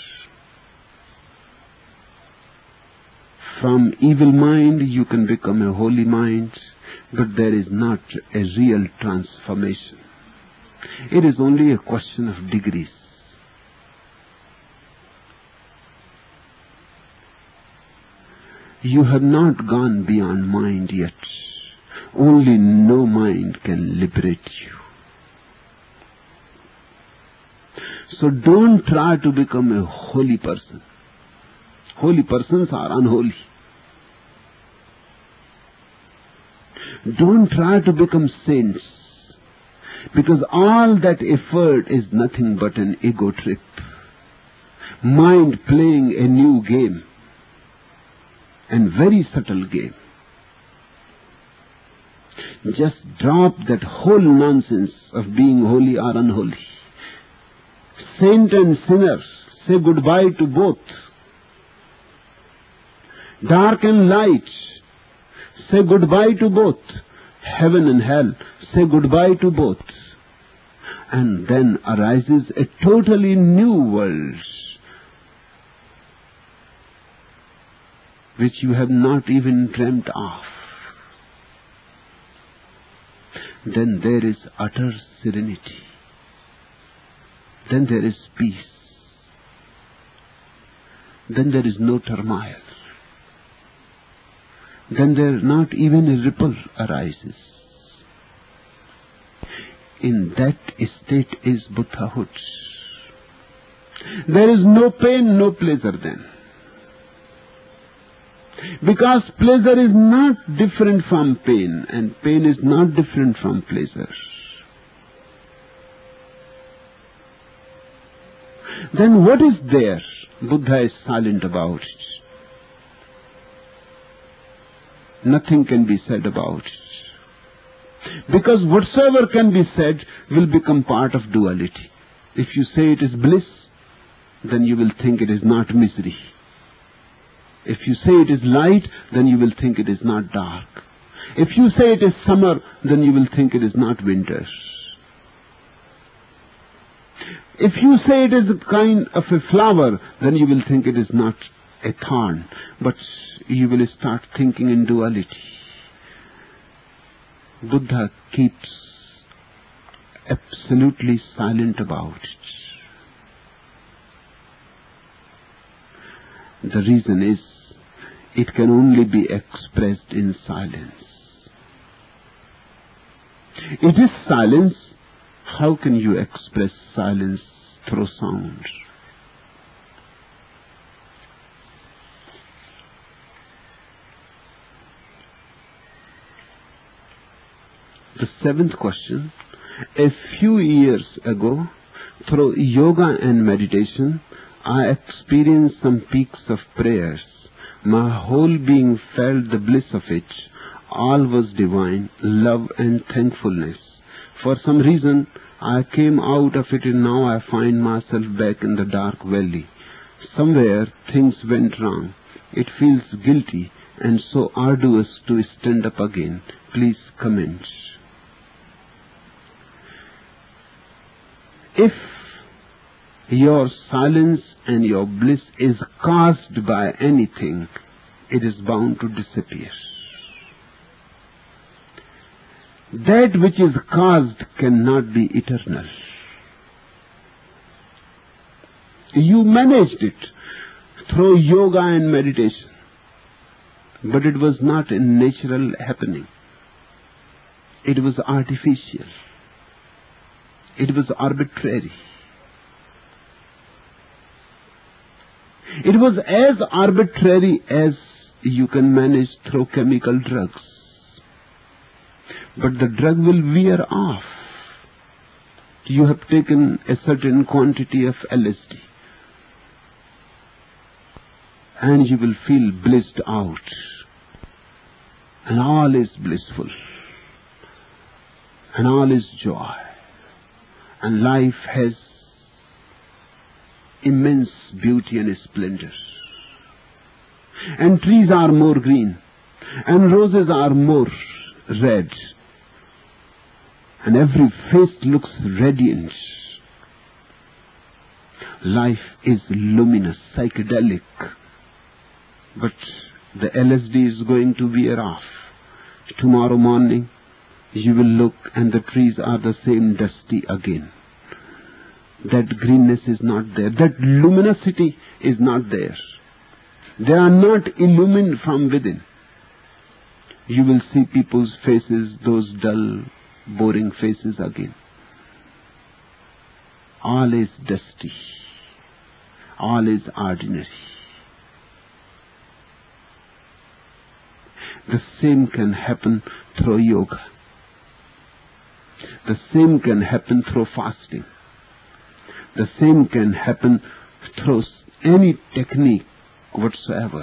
from evil mind you can become a holy mind, but there is not a real transformation. It is only a question of degrees. You have not gone beyond mind yet. Only no mind can liberate you. So don't try to become a holy person. Holy persons are unholy. Don't try to become saints, because all that effort is nothing but an ego trip. Mind playing a new game, and very subtle game. Just drop that whole nonsense of being holy or unholy. Saint and sinner, say goodbye to both. Dark and light, say goodbye to both. Heaven and hell, say goodbye to both. And then arises a totally new world, which you have not even dreamt of. Then there is utter serenity. Then there is peace. Then there is no turmoil. Then there not even a ripple arises. In that state is Buddhahood. There is no pain, no pleasure then. Because pleasure is not different from pain, and pain is not different from pleasure. Then what is there? Buddha is silent about it. Nothing can be said about it. Because whatsoever can be said will become part of duality. If you say it is bliss, then you will think it is not misery. If you say it is light, then you will think it is not dark. If you say it is summer, then you will think it is not winter. If you say it is a kind of a flower, then you will think it is not a thorn, but you will start thinking in duality. Buddha keeps absolutely silent about it. The reason is, it can only be expressed in silence. It is silence. How can you express silence through sound? The seventh question. A few years ago, through yoga and meditation, I experienced some peaks of prayers. My whole being felt the bliss of it. All was divine, love and thankfulness. For some reason, I came out of it and now I find myself back in the dark valley. Somewhere things went wrong. It feels guilty and so arduous to stand up again. Please comment. If your silence and your bliss is caused by anything, it is bound to disappear. That which is caused cannot be eternal. You managed it through yoga and meditation, but it was not a natural happening. It was artificial. It was arbitrary. It was as arbitrary as you can manage through chemical drugs. But the drug will wear off. You have taken a certain quantity of L S D and you will feel blissed out. And all is blissful. And all is joy. And life has immense beauty and splendor. And trees are more green. And roses are more red. And every face looks radiant. Life is luminous, psychedelic. But the L S D is going to wear off. Tomorrow morning, you will look and the trees are the same dusty again. That greenness is not there. That luminosity is not there. They are not illumined from within. You will see people's faces, those dull, boring faces again. All is dusty. All is ordinary. The same can happen through yoga. The same can happen through fasting. The same can happen through any technique whatsoever.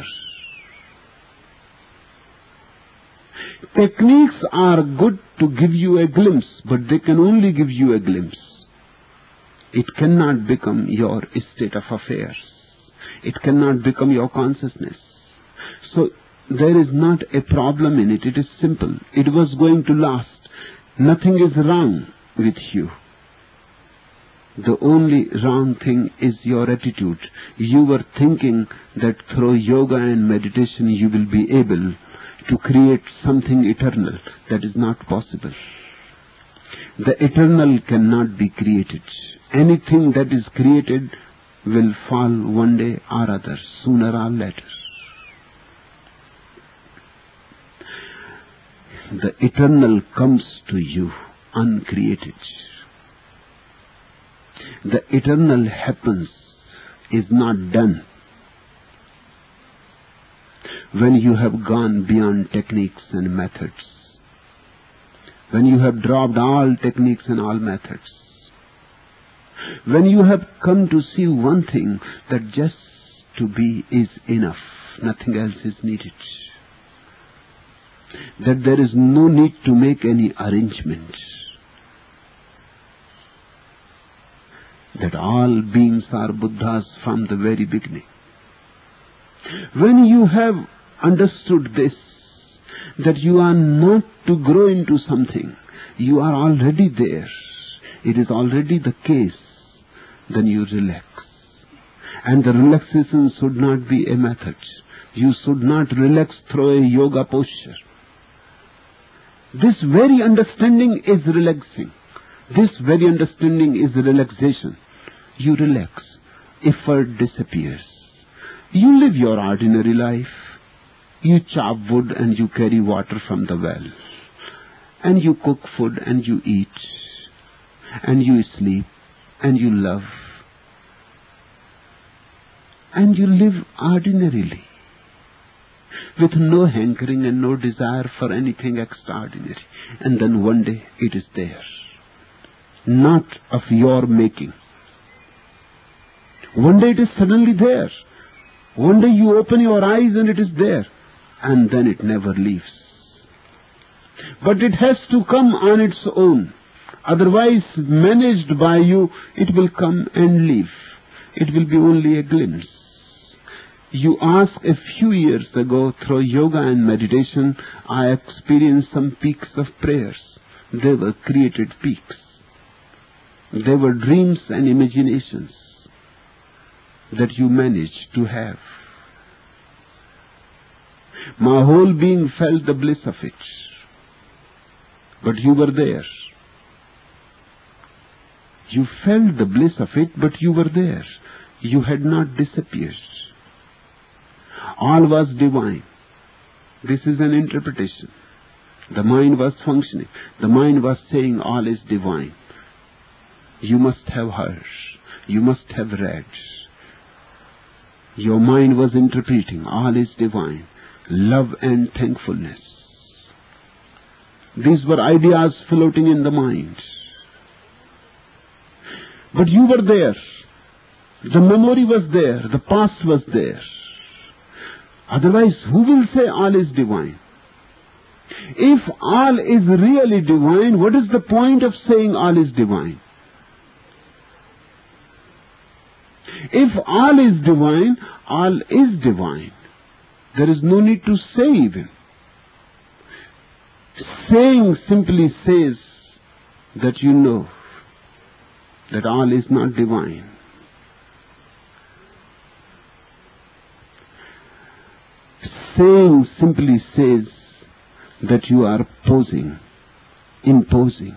Techniques are good to give you a glimpse, but they can only give you a glimpse. It cannot become your state of affairs. It cannot become your consciousness. So there is not a problem in it. It is simple. It was going to last. Nothing is wrong with you. The only wrong thing is your attitude. You were thinking that through yoga and meditation you will be able to create something eternal. That is not possible. The eternal cannot be created. Anything that is created will fall one day or other, sooner or later. The eternal comes to you uncreated. The eternal happens, is not done. When you have gone beyond techniques and methods, when you have dropped all techniques and all methods, when you have come to see one thing, that just to be is enough, nothing else is needed, that there is no need to make any arrangements, that all beings are Buddhas from the very beginning. When you have understood this, that you are not to grow into something, you are already there, it is already the case, then you relax. And the relaxation should not be a method. You should not relax through a yoga posture. This very understanding is relaxing. This very understanding is relaxation. You relax. Effort disappears. You live your ordinary life. You chop wood and you carry water from the well. and you cook food and you eat and you sleep and you love and you live ordinarily with no hankering and no desire for anything extraordinary. And then one day it is there, not of your making. One day it is suddenly there. One day you open your eyes and it is there, and then it never leaves. But it has to come on its own. Otherwise, managed by you, it will come and leave. It will be only a glimpse. You asked a few years ago, through yoga and meditation, I experienced some peaks of prayers. They were created peaks. They were dreams and imaginations that you managed to have. My whole being felt the bliss of it. But you were there. You felt the bliss of it, but you were there. You had not disappeared. All was divine. This is an interpretation. The mind was functioning. The mind was saying all is divine. You must have heard. You must have read. Your mind was interpreting all is divine. Love and thankfulness. These were ideas floating in the mind. But you were there. The memory was there. The past was there. Otherwise, who will say all is divine? If all is really divine, what is the point of saying all is divine? If all is divine, all is divine. There is no need to say even. Saying simply says that you know that all is not divine. Saying simply says that you are posing, imposing.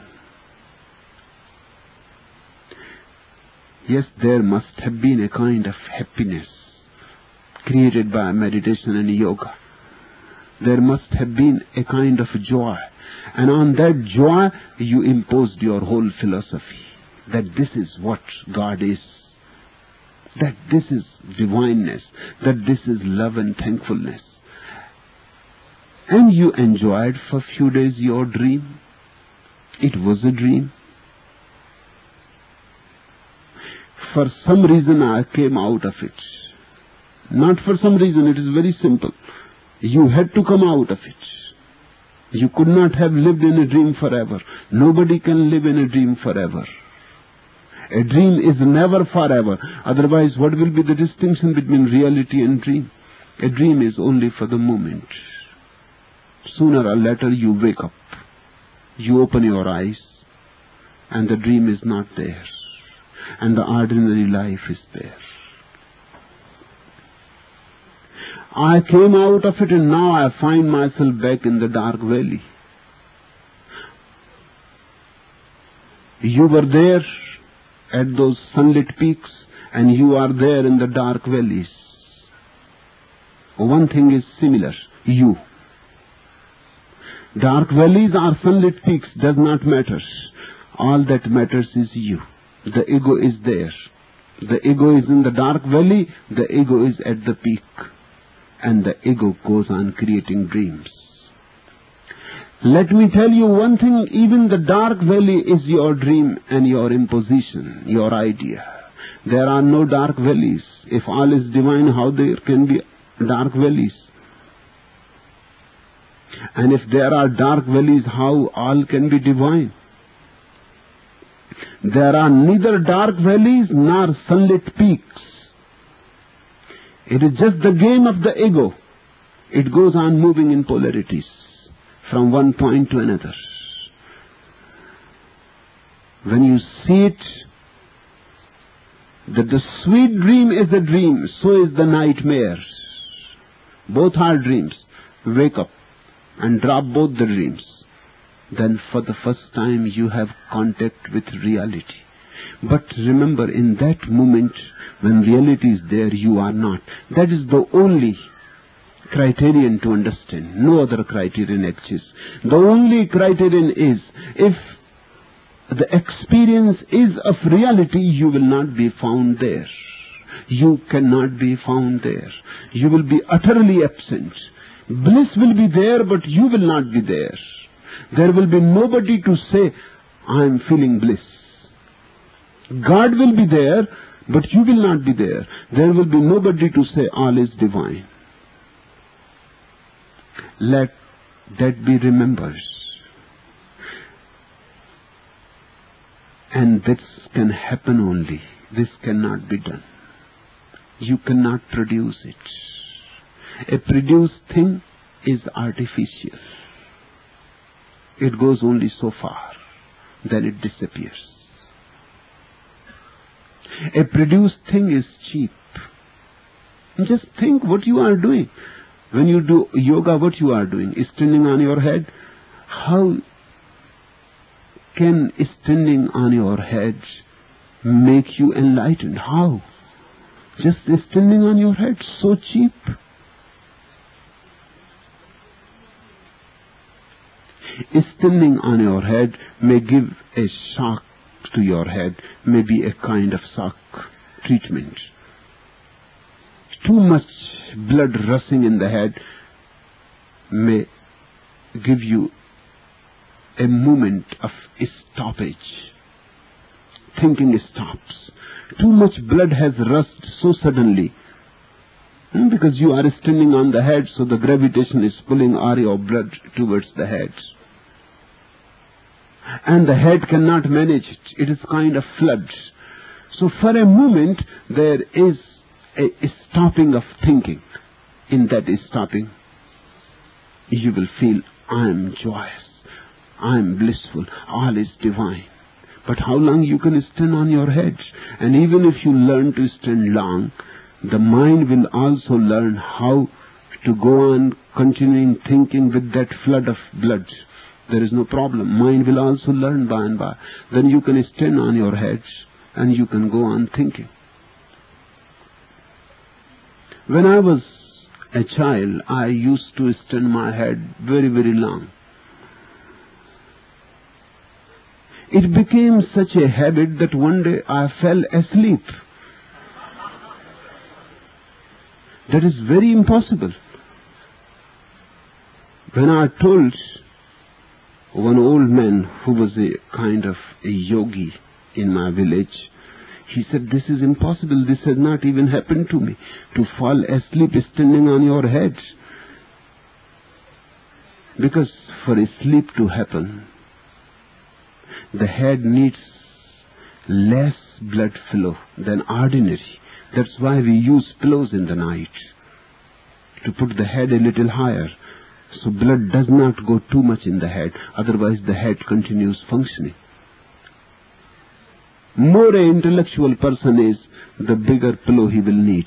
Yes, there must have been a kind of happiness created by meditation and yoga. There must have been a kind of joy. And on that joy, you imposed your whole philosophy. That this is what God is. That this is divineness. That this is love and thankfulness. And you enjoyed for a few days your dream. It was a dream. For some reason I came out of it. Not for some reason, it is very simple. You had to come out of it. You could not have lived in a dream forever. Nobody can live in a dream forever. A dream is never forever. Otherwise, what will be the distinction between reality and dream? A dream is only for the moment. Sooner or later you wake up. You open your eyes and the dream is not there. And the ordinary life is there. I came out of it and now I find myself back in the dark valley. You were there at those sunlit peaks and you are there in the dark valleys. One thing is similar, you. Dark valleys or sunlit peaks does not matter. All that matters is you. The ego is there. The ego is in the dark valley. The ego is at the peak. And the ego goes on creating dreams. Let me tell you one thing, even the dark valley is your dream and your imposition, your idea. There are no dark valleys. If all is divine, how there can be dark valleys? And if there are dark valleys, how all can be divine? There are neither dark valleys nor sunlit peaks. It is just the game of the ego. It goes on moving in polarities from one point to another. When you see it, that the sweet dream is a dream, so is the nightmare. Both are dreams. Wake up and drop both the dreams. Then for the first time you have contact with reality. But remember, in that moment when reality is there, you are not. That is the only criterion to understand. No other criterion exists. The only criterion is, if the experience is of reality, you will not be found there. You cannot be found there. You will be utterly absent. Bliss will be there, but you will not be there. There will be nobody to say, I am feeling bliss. God will be there, but you will not be there. There will be nobody to say, all is divine. Let that be remembered. And this can happen only. This cannot be done. You cannot produce it. A produced thing is artificial. It goes only so far, then it disappears. A produced thing is cheap. Just think what you are doing. When you do yoga, what you are doing? Standing on your head. How can standing on your head make you enlightened? How? Just standing on your head, so cheap. Standing on your head may give a shock to your head, may be a kind of shock treatment. Too much blood rushing in the head may give you a moment of stoppage. Thinking stops. Too much blood has rushed so suddenly, because you are standing on the head, so the gravitation is pulling all your blood towards the head. And the head cannot manage it. It is kind of flood. So for a moment, there is a stopping of thinking. In that stopping, you will feel, I am joyous, I am blissful, all is divine. But how long you can stand on your head? And even if you learn to stand long, the mind will also learn how to go on continuing thinking with that flood of blood. There is no problem. Mind will also learn by and by. Then you can stand on your head and you can go on thinking. When I was a child, I used to stand my head very, very long. It became such a habit that one day I fell asleep. That is very impossible. When I told one old man who was a kind of a yogi in my village, he said, this is impossible. This has not even happened to me. To fall asleep standing on your head. Because for a sleep to happen, the head needs less blood flow than ordinary. That's why we use pillows in the night, to put the head a little higher, so blood does not go too much in the head. Otherwise the head continues functioning. More an intellectual person is, the bigger pillow he will need.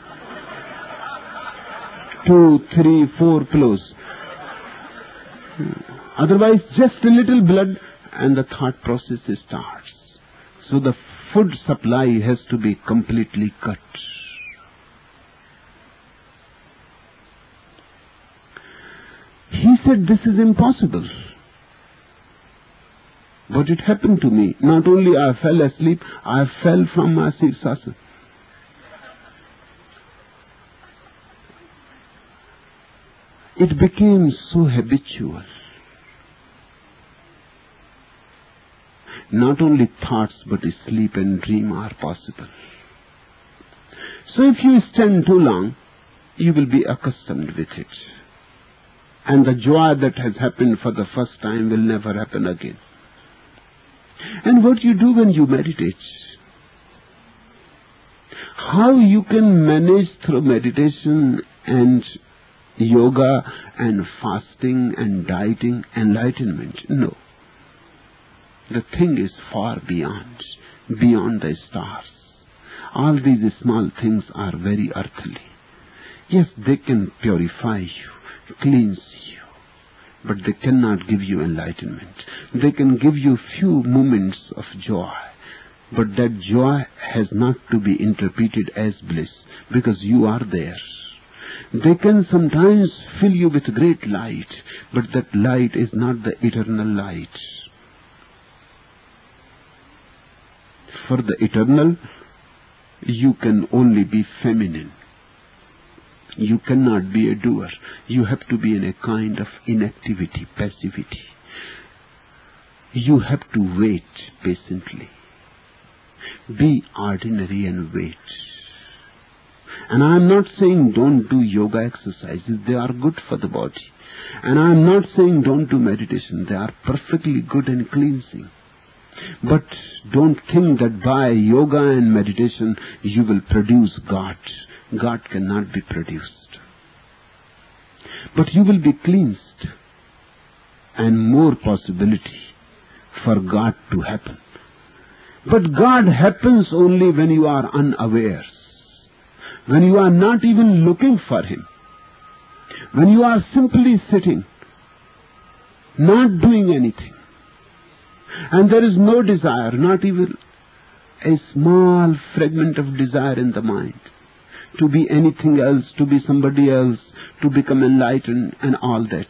Two, three, four pillows. Otherwise just a little blood and the thought process starts. So the food supply has to be completely cut. He said, this is impossible. But it happened to me. Not only I fell asleep, I fell from my sirsasana. It became so habitual. Not only thoughts, but sleep and dream are possible. So if you stand too long, you will be accustomed with it. And the joy that has happened for the first time will never happen again. And what you do when you meditate? How you can manage through meditation and yoga and fasting and dieting enlightenment? No. The thing is far beyond, beyond the stars. All these small things are very earthly. Yes, they can purify you, cleanse you, but they cannot give you enlightenment. They can give you few moments of joy, but that joy has not to be interpreted as bliss, because you are there. They can sometimes fill you with great light, but that light is not the eternal light. For the eternal, you can only be feminine. You cannot be a doer. You have to be in a kind of inactivity, passivity. You have to wait patiently. Be ordinary and wait. And I am not saying don't do yoga exercises. They are good for the body. And I am not saying don't do meditation. They are perfectly good and cleansing. But don't think that by yoga and meditation you will produce God. God cannot be produced. But you will be cleansed and more possibility for God to happen. But God happens only when you are unaware, when you are not even looking for Him, when you are simply sitting, not doing anything, and there is no desire, not even a small fragment of desire in the mind, to be anything else, to be somebody else, to become enlightened and all that.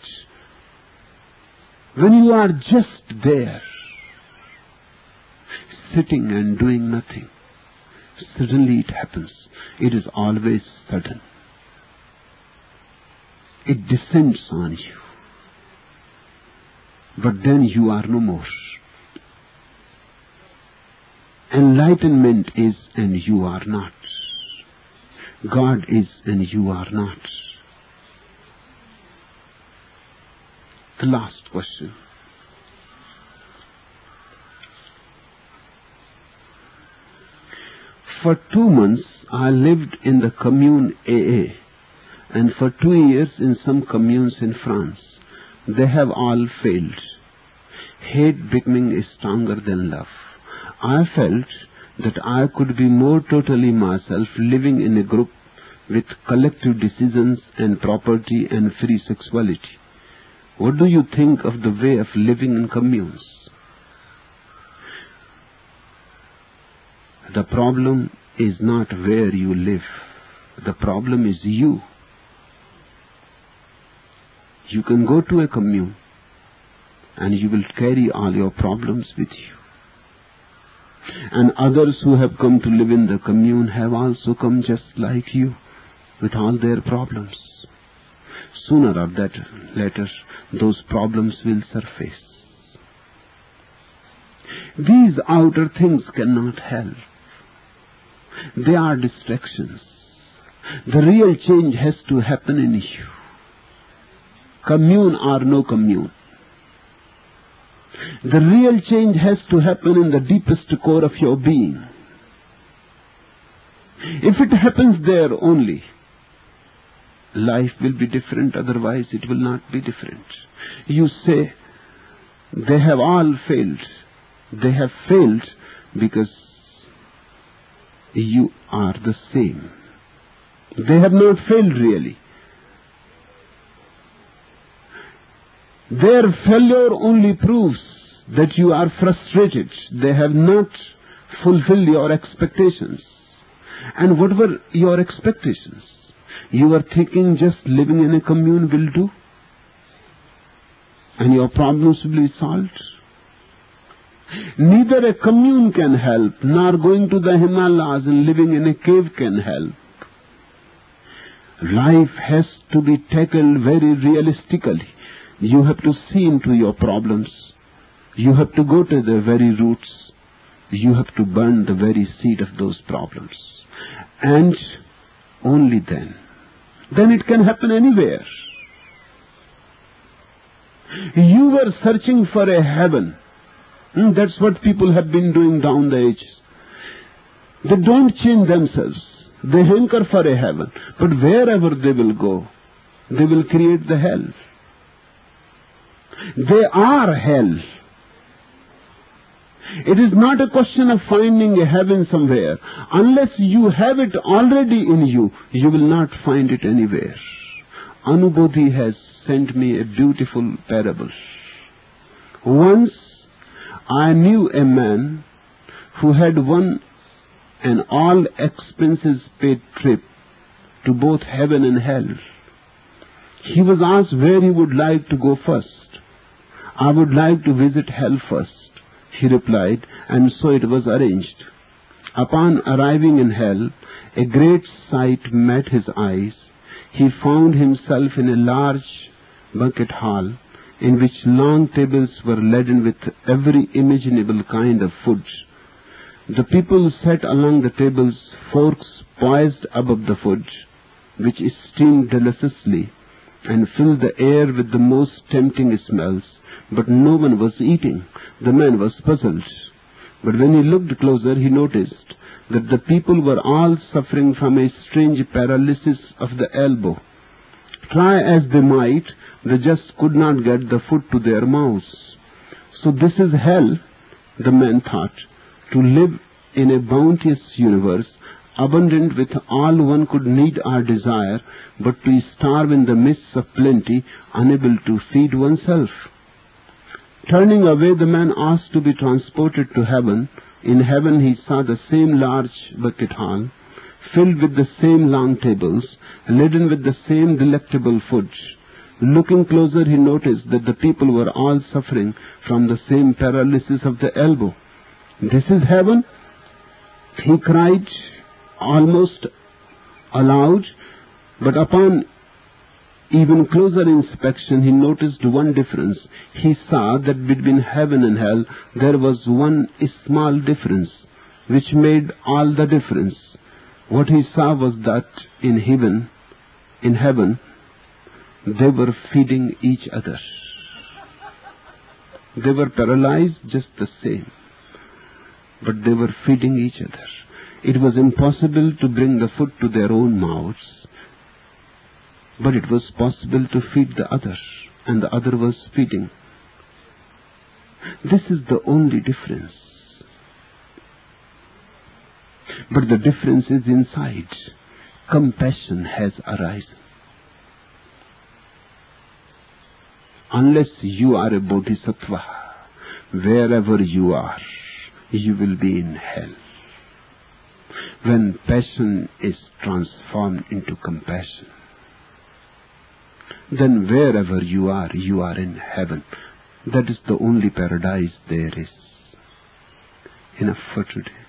When you are just there, sitting and doing nothing, suddenly it happens. It is always sudden. It descends on you. But then you are no more. Enlightenment is and you are not. God is and you are not. The last question. For two months I lived in the commune A A, and for two years in some communes in France. They have all failed. Hate becoming stronger than love. I felt that I could be more totally myself living in a group with collective decisions and property and free sexuality. What do you think of the way of living in communes? The problem is not where you live. The problem is you. You can go to a commune and you will carry all your problems with you. And others who have come to live in the commune have also come just like you with all their problems. Sooner or that later, those problems will surface. These outer things cannot help. They are distractions. The real change has to happen in you. Commune or no commune. The real change has to happen in the deepest core of your being. If it happens there only, life will be different, otherwise it will not be different. You say, they have all failed. They have failed because you are the same. They have not failed really. Their failure only proves that you are frustrated. They have not fulfilled your expectations. And what were your expectations? You were thinking just living in a commune will do, and your problems will be solved. Neither a commune can help, nor going to the Himalayas and living in a cave can help. Life has to be tackled very realistically. You have to see into your problems. You have to go to the very roots. You have to burn the very seed of those problems. And only then. Then it can happen anywhere. You were searching for a heaven. That's what people have been doing down the ages. They don't change themselves. They hanker for a heaven. But wherever they will go, they will create the hell. They are hell. It is not a question of finding a heaven somewhere. Unless you have it already in you, you will not find it anywhere. Anubodhi has sent me a beautiful parable. Once I knew a man who had won an all expenses paid trip to both heaven and hell. He was asked where he would like to go first. I would like to visit hell first, he replied, and so it was arranged. Upon arriving in hell, a great sight met his eyes. He found himself in a large banquet hall, in which long tables were laden with every imaginable kind of food. The people sat along the tables, forks poised above the food, which steamed deliciously and filled the air with the most tempting smells, but no one was eating. The man was puzzled. But when he looked closer, he noticed that the people were all suffering from a strange paralysis of the elbow. Try as they might, they just could not get the food to their mouths. So this is hell, the man thought, to live in a bounteous universe, abundant with all one could need or desire, but to starve in the midst of plenty, unable to feed oneself. Turning away, the man asked to be transported to heaven. In heaven he saw the same large banquet hall, filled with the same long tables, laden with the same delectable food. Looking closer, he noticed that the people were all suffering from the same paralysis of the elbow. This is heaven? He cried almost aloud, but upon even closer inspection, he noticed one difference. He saw that between heaven and hell there was one small difference, which made all the difference. What he saw was that in heaven, in heaven, they were feeding each other. They were paralyzed just the same, but they were feeding each other. It was impossible to bring the food to their own mouths, but it was possible to feed the other, and the other was feeding. This is the only difference. But the difference is inside. Compassion has arisen. Unless you are a bodhisattva, wherever you are, you will be in hell. When passion is transformed into compassion, then wherever you are, you are in heaven. That is the only paradise there is. Enough for today.